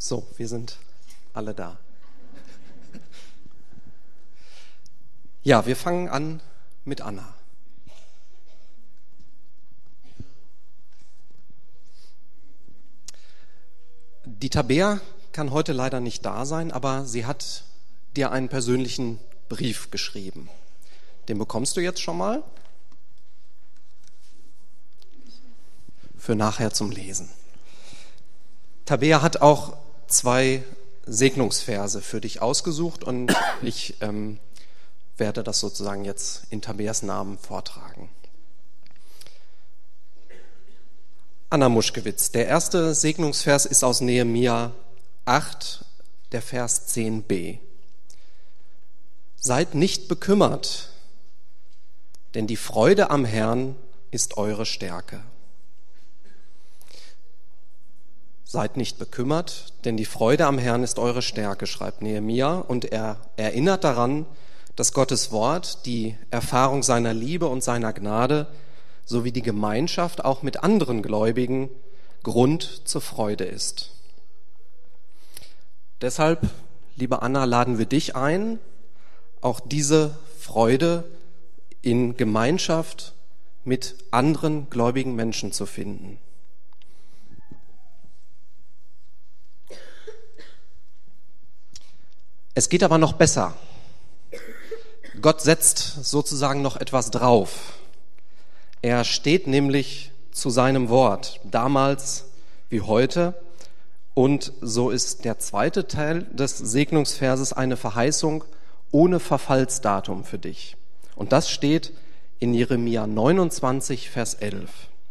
So, wir sind alle da. Ja, wir fangen an mit Anna. Die Tabea kann heute leider nicht da sein, aber sie hat dir einen persönlichen Brief geschrieben. Den bekommst du jetzt schon mal für nachher zum Lesen. Tabea hat auch 2 Segnungsverse für dich ausgesucht und ich werde das sozusagen jetzt in Tabeas Namen vortragen. Anna Muschkewitz, der erste Segnungsvers ist aus Nehemia 8, der Vers 10b. Seid nicht bekümmert, denn die Freude am Herrn ist eure Stärke. Seid nicht bekümmert, denn die Freude am Herrn ist eure Stärke, schreibt Nehemia, und er erinnert daran, dass Gottes Wort, die Erfahrung seiner Liebe und seiner Gnade sowie die Gemeinschaft auch mit anderen Gläubigen Grund zur Freude ist. Deshalb, liebe Anna, laden wir dich ein, auch diese Freude in Gemeinschaft mit anderen gläubigen Menschen zu finden. Es geht aber noch besser. Gott setzt sozusagen noch etwas drauf. Er steht nämlich zu seinem Wort, damals wie heute. Und so ist der zweite Teil des Segnungsverses eine Verheißung ohne Verfallsdatum für dich. Und das steht in Jeremia 29, Vers 11.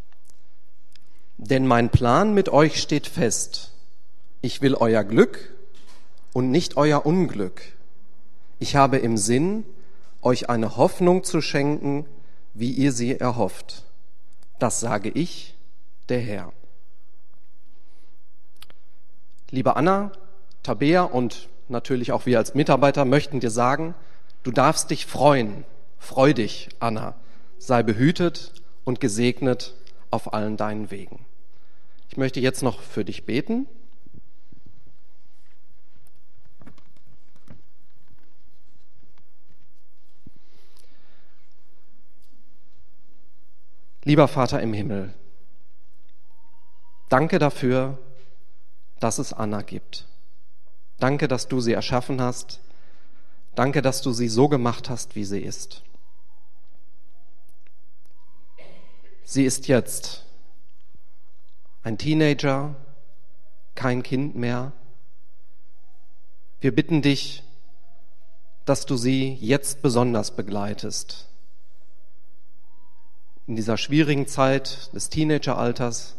Denn mein Plan mit euch steht fest. Ich will euer Glück und nicht euer Unglück. Ich habe im Sinn, euch eine Hoffnung zu schenken, wie ihr sie erhofft. Das sage ich, der Herr. Liebe Anna, Tabea und natürlich auch wir als Mitarbeiter möchten dir sagen, du darfst dich freuen. Freu dich, Anna. Sei behütet und gesegnet auf allen deinen Wegen. Ich möchte jetzt noch für dich beten. Lieber Vater im Himmel, danke dafür, dass es Anna gibt. Danke, dass du sie erschaffen hast. Danke, dass du sie so gemacht hast, wie sie ist. Sie ist jetzt ein Teenager, kein Kind mehr. Wir bitten dich, dass du sie jetzt besonders begleitest. In dieser schwierigen Zeit des Teenageralters.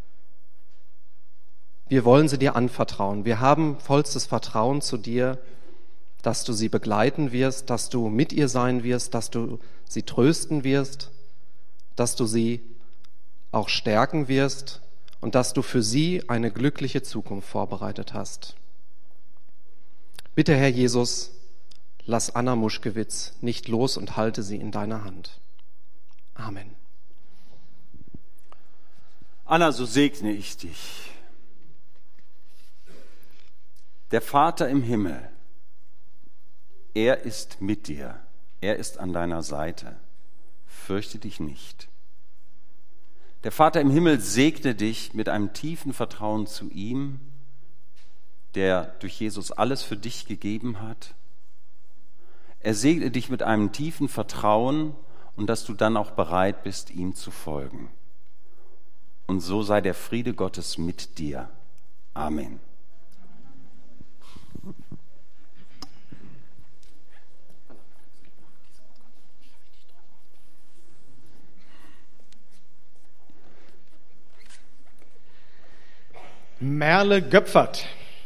Wir wollen sie dir anvertrauen. Wir haben vollstes Vertrauen zu dir, dass du sie begleiten wirst, dass du mit ihr sein wirst, dass du sie trösten wirst, dass du sie auch stärken wirst und dass du für sie eine glückliche Zukunft vorbereitet hast. Bitte, Herr Jesus, lass Anna Muschkewitz nicht los und halte sie in deiner Hand. Amen. Anna, so segne ich dich. Der Vater im Himmel, er ist mit dir. Er ist an deiner Seite. Fürchte dich nicht. Der Vater im Himmel segne dich mit einem tiefen Vertrauen zu ihm, der durch Jesus alles für dich gegeben hat. Er segne dich mit einem tiefen Vertrauen und dass du dann auch bereit bist, ihm zu folgen. Und so sei der Friede Gottes mit dir. Amen. Merle Göpfert.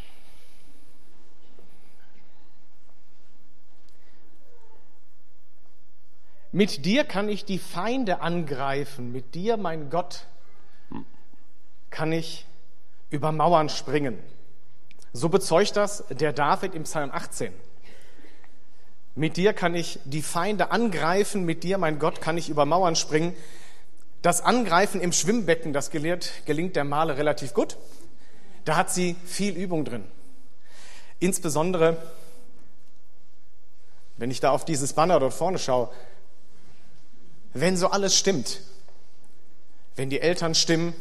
Mit dir kann ich die Feinde angreifen. Mit dir, mein Gott, kann ich über Mauern springen. So bezeugt das der David im Psalm 18. Mit dir kann ich die Feinde angreifen. Mit dir, mein Gott, kann ich über Mauern springen. Das Angreifen im Schwimmbecken, das gelingt der Merle relativ gut. da hat sie viel Übung drin. Insbesondere, wenn ich da auf dieses Banner dort vorne schaue, wenn so alles stimmt, wenn die Eltern stimmen,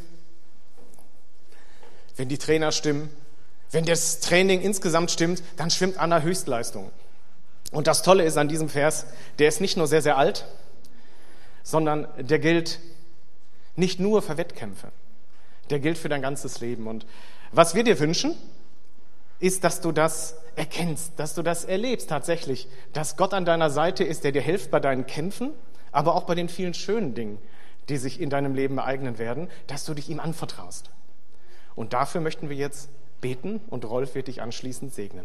wenn die Trainer stimmen, wenn das Training insgesamt stimmt, dann schwimmt Anna Höchstleistung. Und das Tolle ist an diesem Vers, der ist nicht nur sehr, sehr alt, sondern der gilt nicht nur für Wettkämpfe, der gilt für dein ganzes Leben. Und was wir dir wünschen, ist, dass du das erkennst, dass du das erlebst tatsächlich, dass Gott an deiner Seite ist, der dir hilft bei deinen Kämpfen, aber auch bei den vielen schönen Dingen, die sich in deinem Leben ereignen werden, dass du dich ihm anvertraust. Und dafür möchten wir jetzt beten und Rolf wird dich anschließend segnen.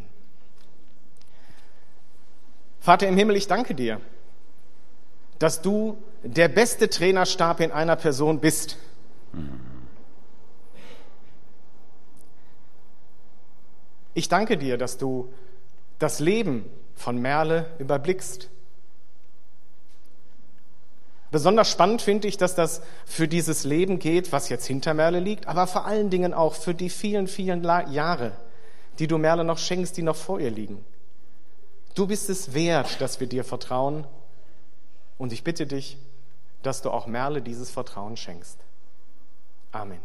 Vater im Himmel, ich danke dir, dass du der beste Trainerstab in einer Person bist. Ich danke dir, dass du das Leben von Merle überblickst. Besonders spannend finde ich, dass das für dieses Leben geht, was jetzt hinter Merle liegt, aber vor allen Dingen auch für die vielen, vielen Jahre, die du Merle noch schenkst, die noch vor ihr liegen. Du bist es wert, dass wir dir vertrauen und ich bitte dich, dass du auch Merle dieses Vertrauen schenkst. Amen.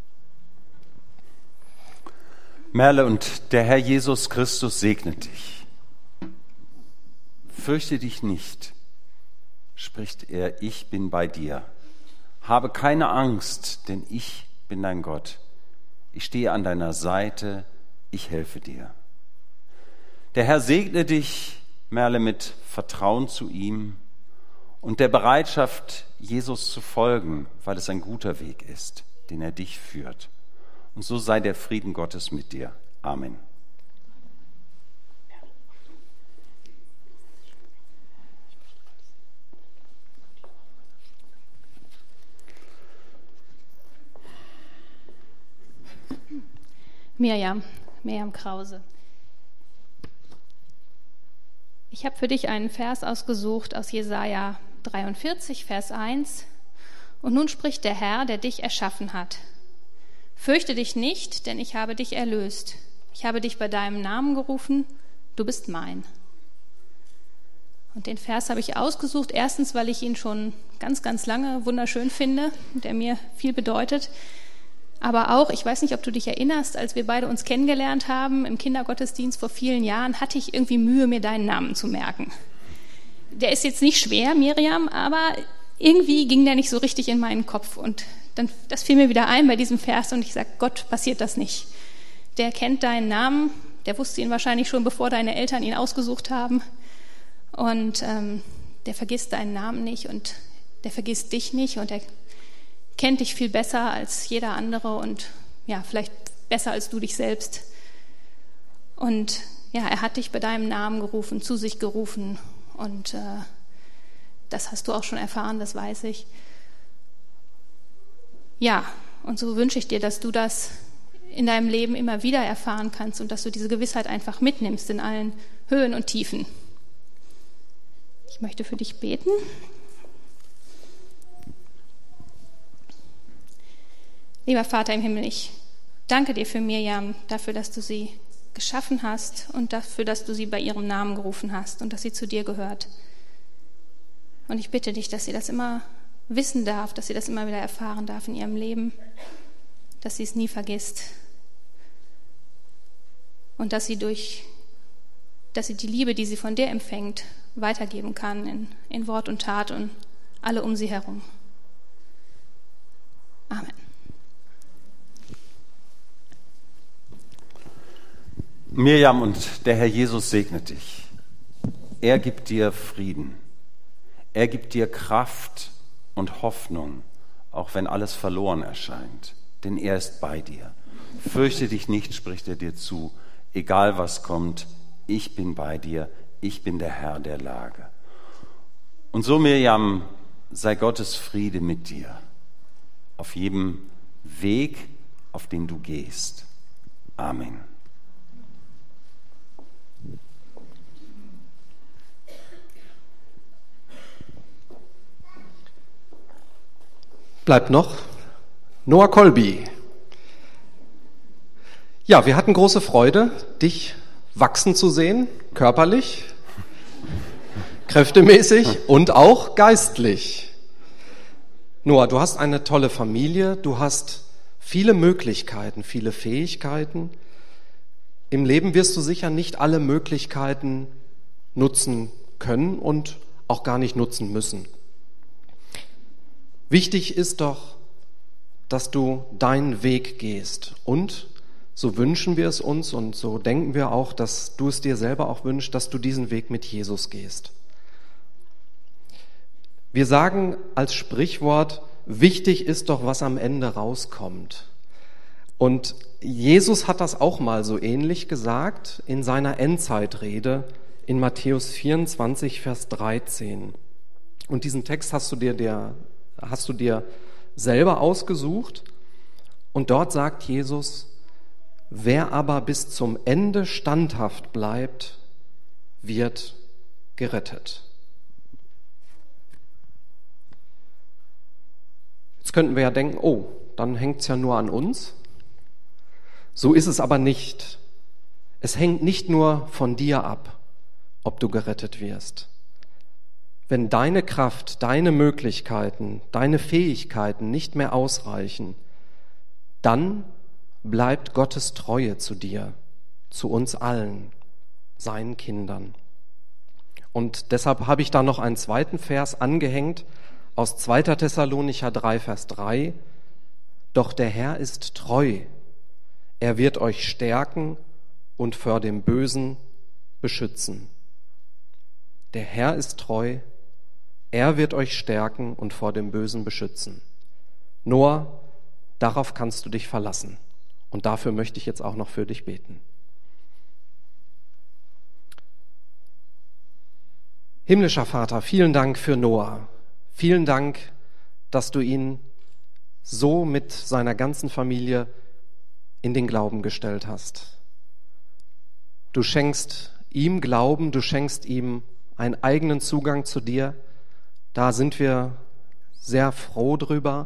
Merle, und der Herr Jesus Christus segnet dich. Fürchte dich nicht, spricht er, ich bin bei dir. Habe keine Angst, denn ich bin dein Gott. Ich stehe an deiner Seite, ich helfe dir. Der Herr segne dich, Merle, mit Vertrauen zu ihm und der Bereitschaft, Jesus zu folgen, weil es ein guter Weg ist, den er dich führt. Und so sei der Frieden Gottes mit dir. Amen. Mirjam Krause. Ich habe für dich einen Vers ausgesucht aus Jesaja 43, Vers 1. Und nun spricht der Herr, der dich erschaffen hat. Fürchte dich nicht, denn ich habe dich erlöst. Ich habe dich bei deinem Namen gerufen, du bist mein. Und den Vers habe ich ausgesucht, erstens, weil ich ihn schon ganz, ganz lange wunderschön finde, der mir viel bedeutet. Aber auch, ich weiß nicht, ob du dich erinnerst, als wir beide uns kennengelernt haben im Kindergottesdienst vor vielen Jahren, hatte ich irgendwie Mühe, mir deinen Namen zu merken. Der ist jetzt nicht schwer, Mirjam, aber irgendwie ging der nicht so richtig in meinen Kopf. Und dann, das fiel mir wieder ein bei diesem Vers und ich sage, Gott, passiert das nicht. Der kennt deinen Namen, der wusste ihn wahrscheinlich schon, bevor deine Eltern ihn ausgesucht haben. Und der vergisst deinen Namen nicht und der vergisst dich nicht und der kennt dich viel besser als jeder andere und ja, vielleicht besser als du dich selbst. Und ja, er hat dich bei deinem Namen gerufen, zu sich gerufen und das hast du auch schon erfahren, das weiß ich. Ja, und so wünsche ich dir, dass du das in deinem Leben immer wieder erfahren kannst und dass du diese Gewissheit einfach mitnimmst in allen Höhen und Tiefen. Ich möchte für dich beten. Lieber Vater im Himmel, ich danke dir für Mirjam, dafür, dass du sie geschaffen hast und dafür, dass du sie bei ihrem Namen gerufen hast und dass sie zu dir gehört. Und ich bitte dich, dass sie das immer wissen darf, dass sie das immer wieder erfahren darf in ihrem Leben, dass sie es nie vergisst und dass sie die Liebe, die sie von dir empfängt, weitergeben kann in Wort und Tat und alle um sie herum. Amen. Mirjam, und der Herr Jesus segnet dich. Er gibt dir Frieden. Er gibt dir Kraft und Hoffnung, auch wenn alles verloren erscheint. Denn er ist bei dir. Fürchte dich nicht, spricht er dir zu. Egal was kommt, ich bin bei dir. Ich bin der Herr der Lage. Und so, Mirjam, sei Gottes Friede mit dir. Auf jedem Weg, auf den du gehst. Amen. Bleibt noch Noah Kolby. Ja, wir hatten große Freude, dich wachsen zu sehen, körperlich, kräftemäßig und auch geistlich. Noah, du hast eine tolle Familie, du hast viele Möglichkeiten, viele Fähigkeiten. Im Leben wirst du sicher nicht alle Möglichkeiten nutzen können und auch gar nicht nutzen müssen. Wichtig ist doch, dass du deinen Weg gehst. Und so wünschen wir es uns und so denken wir auch, dass du es dir selber auch wünschst, dass du diesen Weg mit Jesus gehst. Wir sagen als Sprichwort, wichtig ist doch, was am Ende rauskommt. Und Jesus hat das auch mal so ähnlich gesagt in seiner Endzeitrede in Matthäus 24, Vers 13. Und diesen Text hast du dir selber ausgesucht. Und dort sagt Jesus, wer aber bis zum Ende standhaft bleibt, wird gerettet. Jetzt könnten wir ja denken, oh, dann hängt es ja nur an uns. So ist es aber nicht. Es hängt nicht nur von dir ab, ob du gerettet wirst. Wenn deine Kraft, deine Möglichkeiten, deine Fähigkeiten nicht mehr ausreichen, dann bleibt Gottes Treue zu dir, zu uns allen, seinen Kindern. Und deshalb habe ich da noch einen zweiten Vers angehängt, aus 2. Thessalonicher 3, Vers 3. Doch der Herr ist treu. Er wird euch stärken und vor dem Bösen beschützen. Der Herr ist treu. Er wird euch stärken und vor dem Bösen beschützen. Noah, darauf kannst du dich verlassen. Und dafür möchte ich jetzt auch noch für dich beten. Himmlischer Vater, vielen Dank für Noah. Vielen Dank, dass du ihn so mit seiner ganzen Familie in den Glauben gestellt hast. Du schenkst ihm Glauben, du schenkst ihm einen eigenen Zugang zu dir. Da sind wir sehr froh drüber.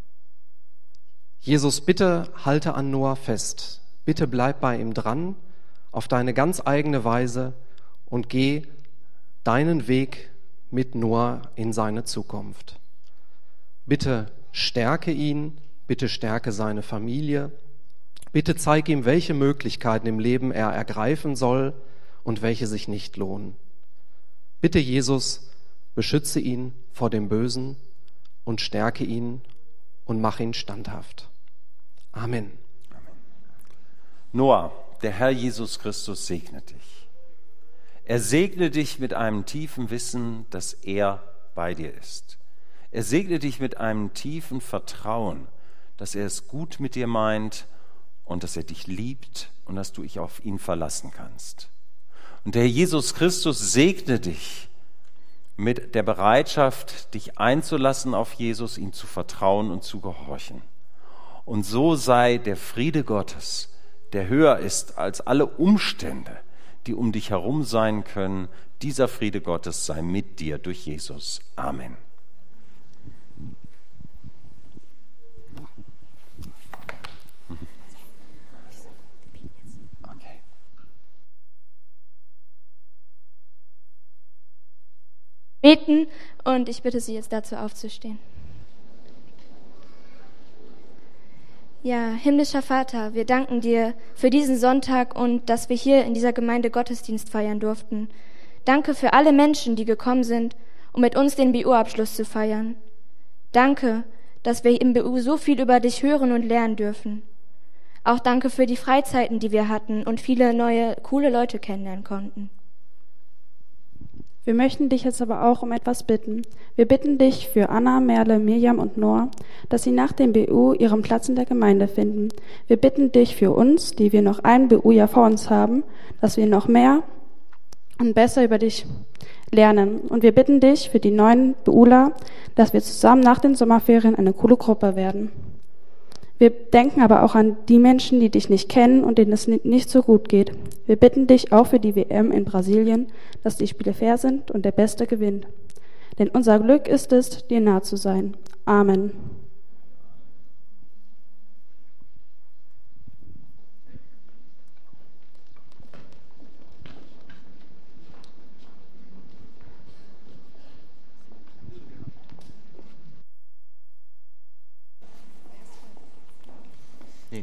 Jesus, bitte halte an Noah fest. Bitte bleib bei ihm dran, auf deine ganz eigene Weise und geh deinen Weg mit Noah in seine Zukunft. Bitte stärke ihn, bitte stärke seine Familie, bitte zeig ihm, welche Möglichkeiten im Leben er ergreifen soll und welche sich nicht lohnen. Bitte, Jesus, beschütze ihn vor dem Bösen und stärke ihn und mach ihn standhaft. Amen. Noah, der Herr Jesus Christus segne dich. Er segne dich mit einem tiefen Wissen, dass er bei dir ist. Er segne dich mit einem tiefen Vertrauen, dass er es gut mit dir meint und dass er dich liebt und dass du dich auf ihn verlassen kannst. Und der Herr Jesus Christus segne dich mit der Bereitschaft, dich einzulassen auf Jesus, ihm zu vertrauen und zu gehorchen. Und so sei der Friede Gottes, der höher ist als alle Umstände, die um dich herum sein können, dieser Friede Gottes sei mit dir durch Jesus. Amen. Okay. Beten und ich bitte Sie jetzt dazu aufzustehen. Ja, himmlischer Vater, wir danken dir für diesen Sonntag und dass wir hier in dieser Gemeinde Gottesdienst feiern durften. Danke für alle Menschen, die gekommen sind, um mit uns den BU-Abschluss zu feiern. Danke, dass wir im BU so viel über dich hören und lernen dürfen. Auch danke für die Freizeiten, die wir hatten und viele neue, coole Leute kennenlernen konnten. Wir möchten dich jetzt aber auch um etwas bitten. Wir bitten dich für Anna, Merle, Mirjam und Noah, dass sie nach dem BU ihren Platz in der Gemeinde finden. Wir bitten dich für uns, die wir noch ein BU-Jahr vor uns haben, dass wir noch mehr und besser über dich lernen. Und wir bitten dich für die neuen BUler, dass wir zusammen nach den Sommerferien eine coole Gruppe werden. Wir denken aber auch an die Menschen, die dich nicht kennen und denen es nicht so gut geht. Wir bitten dich auch für die WM in Brasilien, dass die Spiele fair sind und der Beste gewinnt. Denn unser Glück ist es, dir nah zu sein. Amen.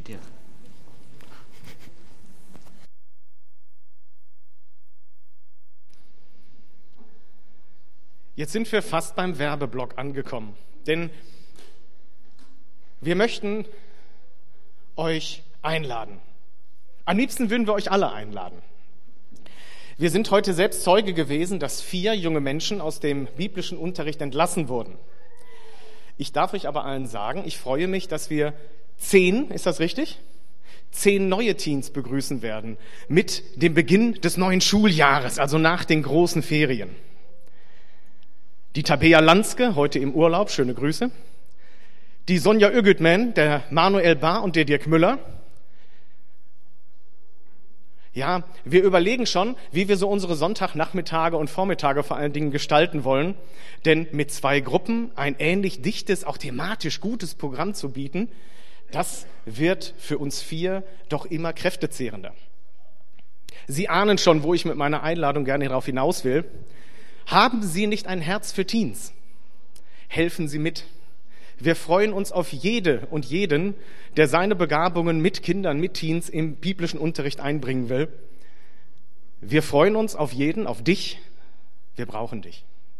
dir. Jetzt sind wir fast beim Werbeblock angekommen, denn wir möchten euch einladen. Am liebsten würden wir euch alle einladen. Wir sind heute selbst Zeuge gewesen, dass 4 junge Menschen aus dem biblischen Unterricht entlassen wurden. Ich darf euch aber allen sagen, ich freue mich, dass wir 10, ist das richtig? 10 neue Teens begrüßen werden mit dem Beginn des neuen Schuljahres, also nach den großen Ferien. Die Tabea Lanske, heute im Urlaub, schöne Grüße. Die Sonja Ögütman, der Manuel Bahr und der Dirk Müller. Ja, wir überlegen schon, wie wir so unsere Sonntagnachmittage und Vormittage vor allen Dingen gestalten wollen. Denn mit 2 Gruppen ein ähnlich dichtes, auch thematisch gutes Programm zu bieten, das wird für uns 4 doch immer kräftezehrender. Sie ahnen schon, wo ich mit meiner Einladung gerne darauf hinaus will. Haben Sie nicht ein Herz für Teens? Helfen Sie mit. Wir freuen uns auf jede und jeden, der seine Begabungen mit Kindern, mit Teens im biblischen Unterricht einbringen will. Wir freuen uns auf jeden, auf dich. Wir brauchen dich.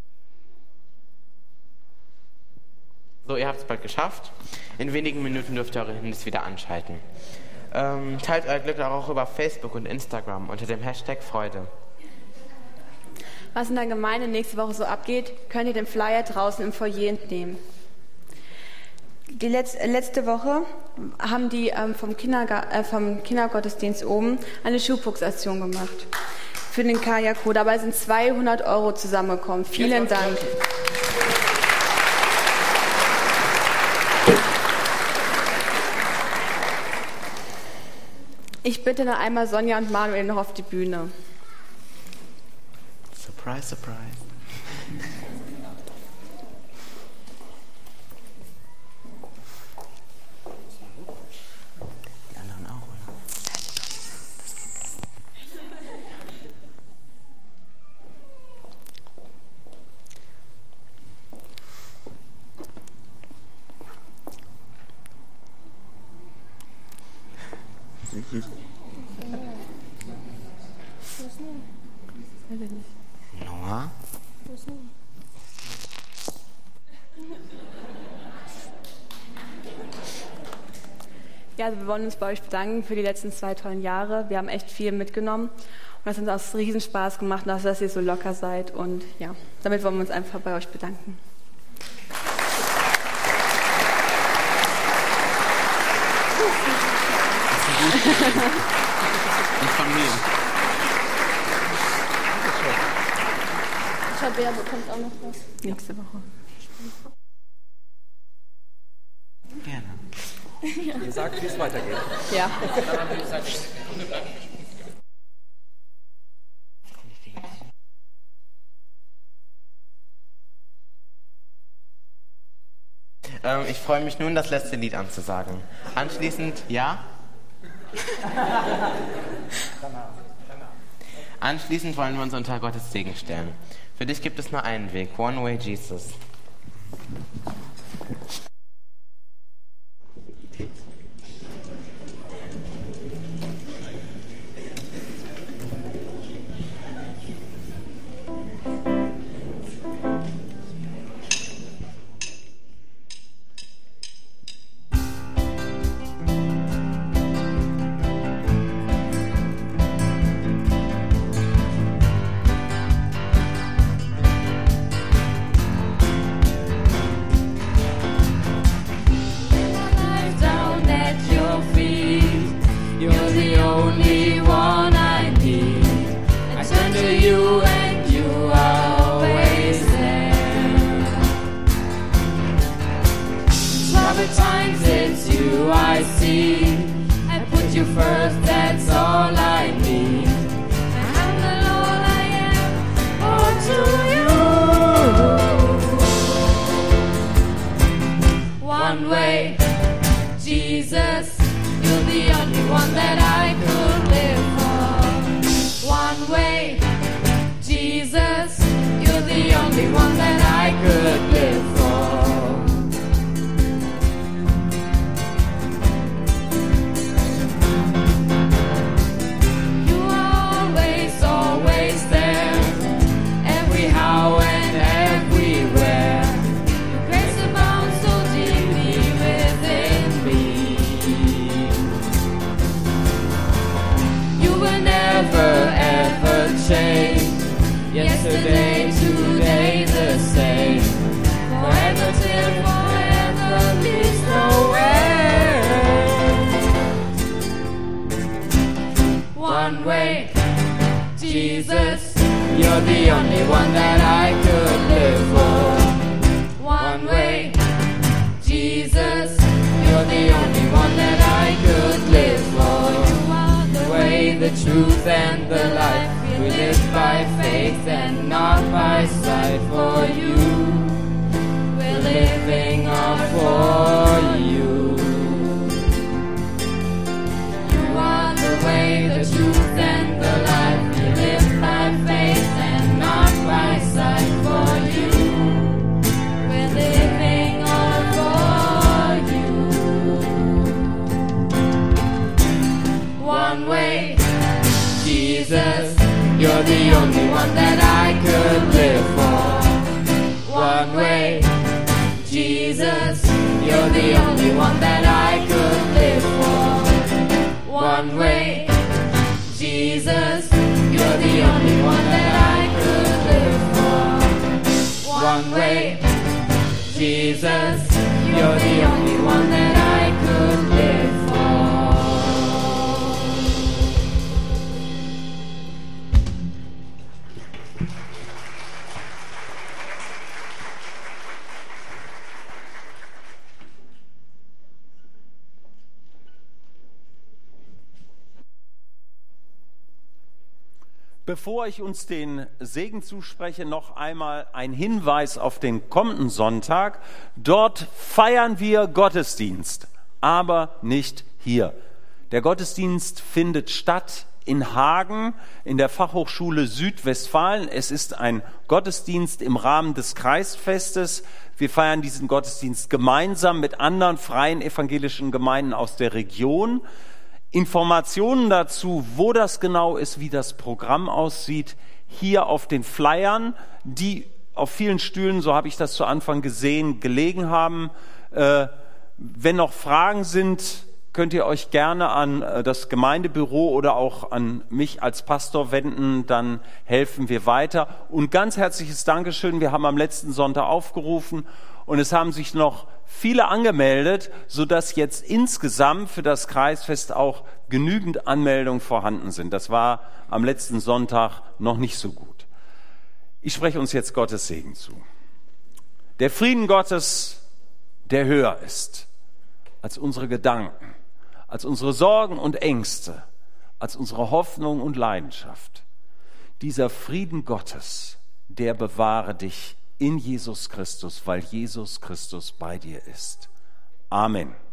So, ihr habt es bald geschafft. In wenigen Minuten dürft ihr eure Handys wieder anschalten. Teilt euer Glück auch über Facebook und Instagram unter dem Hashtag Freude. Was in der Gemeinde nächste Woche so abgeht, könnt ihr den Flyer draußen im Foyer entnehmen. Die letzte Woche haben die vom Kindergottesdienst oben eine Schuhputzaktion gemacht für den Kajako. Dabei sind 200 € zusammengekommen. Vielen Dank. Ich bitte noch einmal Sonja und Manuel noch auf die Bühne. Surprise, surprise. Die anderen auch, oder? Noah? Ja, also wir wollen uns bei euch bedanken für die letzten 2 tollen Jahre. Wir haben echt viel mitgenommen und es hat uns auch riesen Spaß gemacht, dass ihr so locker seid. Und ja, damit wollen wir uns einfach bei euch bedanken. Und von mir. Tabea bekommt auch noch was. Nächste Woche. Gerne. Ihr sagt, wie es weitergeht. Ja. Dann haben wir gesagt, ich freue mich nun, das letzte Lied anzusagen. Anschließend, ja? Anschließend wollen wir uns unter Gottes Segen stellen. Für dich gibt es nur einen Weg, One Way Jesus. way, Jesus, you're the only one that I could live for. One way, Jesus, you're the only one that I could live for. You are the way, the truth, and the life. We live by faith and not by sight. For you, we're living all for you. You are the way, the truth, and the life. We live by faith and not by sight. For you, we're living all for you. One way, Jesus, you're the only one that I could live for. One way, Jesus, you're the only one that I could live for. One way, Jesus, you're the only one that I could live for. One way, Jesus, you're the only one that I could live for. Bevor ich uns den Segen zuspreche, noch einmal ein Hinweis auf den kommenden Sonntag. Dort feiern wir Gottesdienst, aber nicht hier. Der Gottesdienst findet statt in Hagen in der Fachhochschule Südwestfalen. Es ist ein Gottesdienst im Rahmen des Kreisfestes. Wir feiern diesen Gottesdienst gemeinsam mit anderen freien evangelischen Gemeinden aus der Region. Informationen dazu, wo das genau ist, wie das Programm aussieht, hier auf den Flyern, die auf vielen Stühlen, so habe ich das zu Anfang gesehen, gelegen haben. Wenn noch Fragen sind, könnt ihr euch gerne an das Gemeindebüro oder auch an mich als Pastor wenden, dann helfen wir weiter. Und ganz herzliches Dankeschön, wir haben am letzten Sonntag aufgerufen und es haben sich noch viele angemeldet, sodass jetzt insgesamt für das Kreisfest auch genügend Anmeldungen vorhanden sind. Das war am letzten Sonntag noch nicht so gut. Ich spreche uns jetzt Gottes Segen zu. Der Frieden Gottes, der höher ist als unsere Gedanken, als unsere Sorgen und Ängste, als unsere Hoffnung und Leidenschaft. Dieser Frieden Gottes, der bewahre dich in Jesus Christus, weil Jesus Christus bei dir ist. Amen.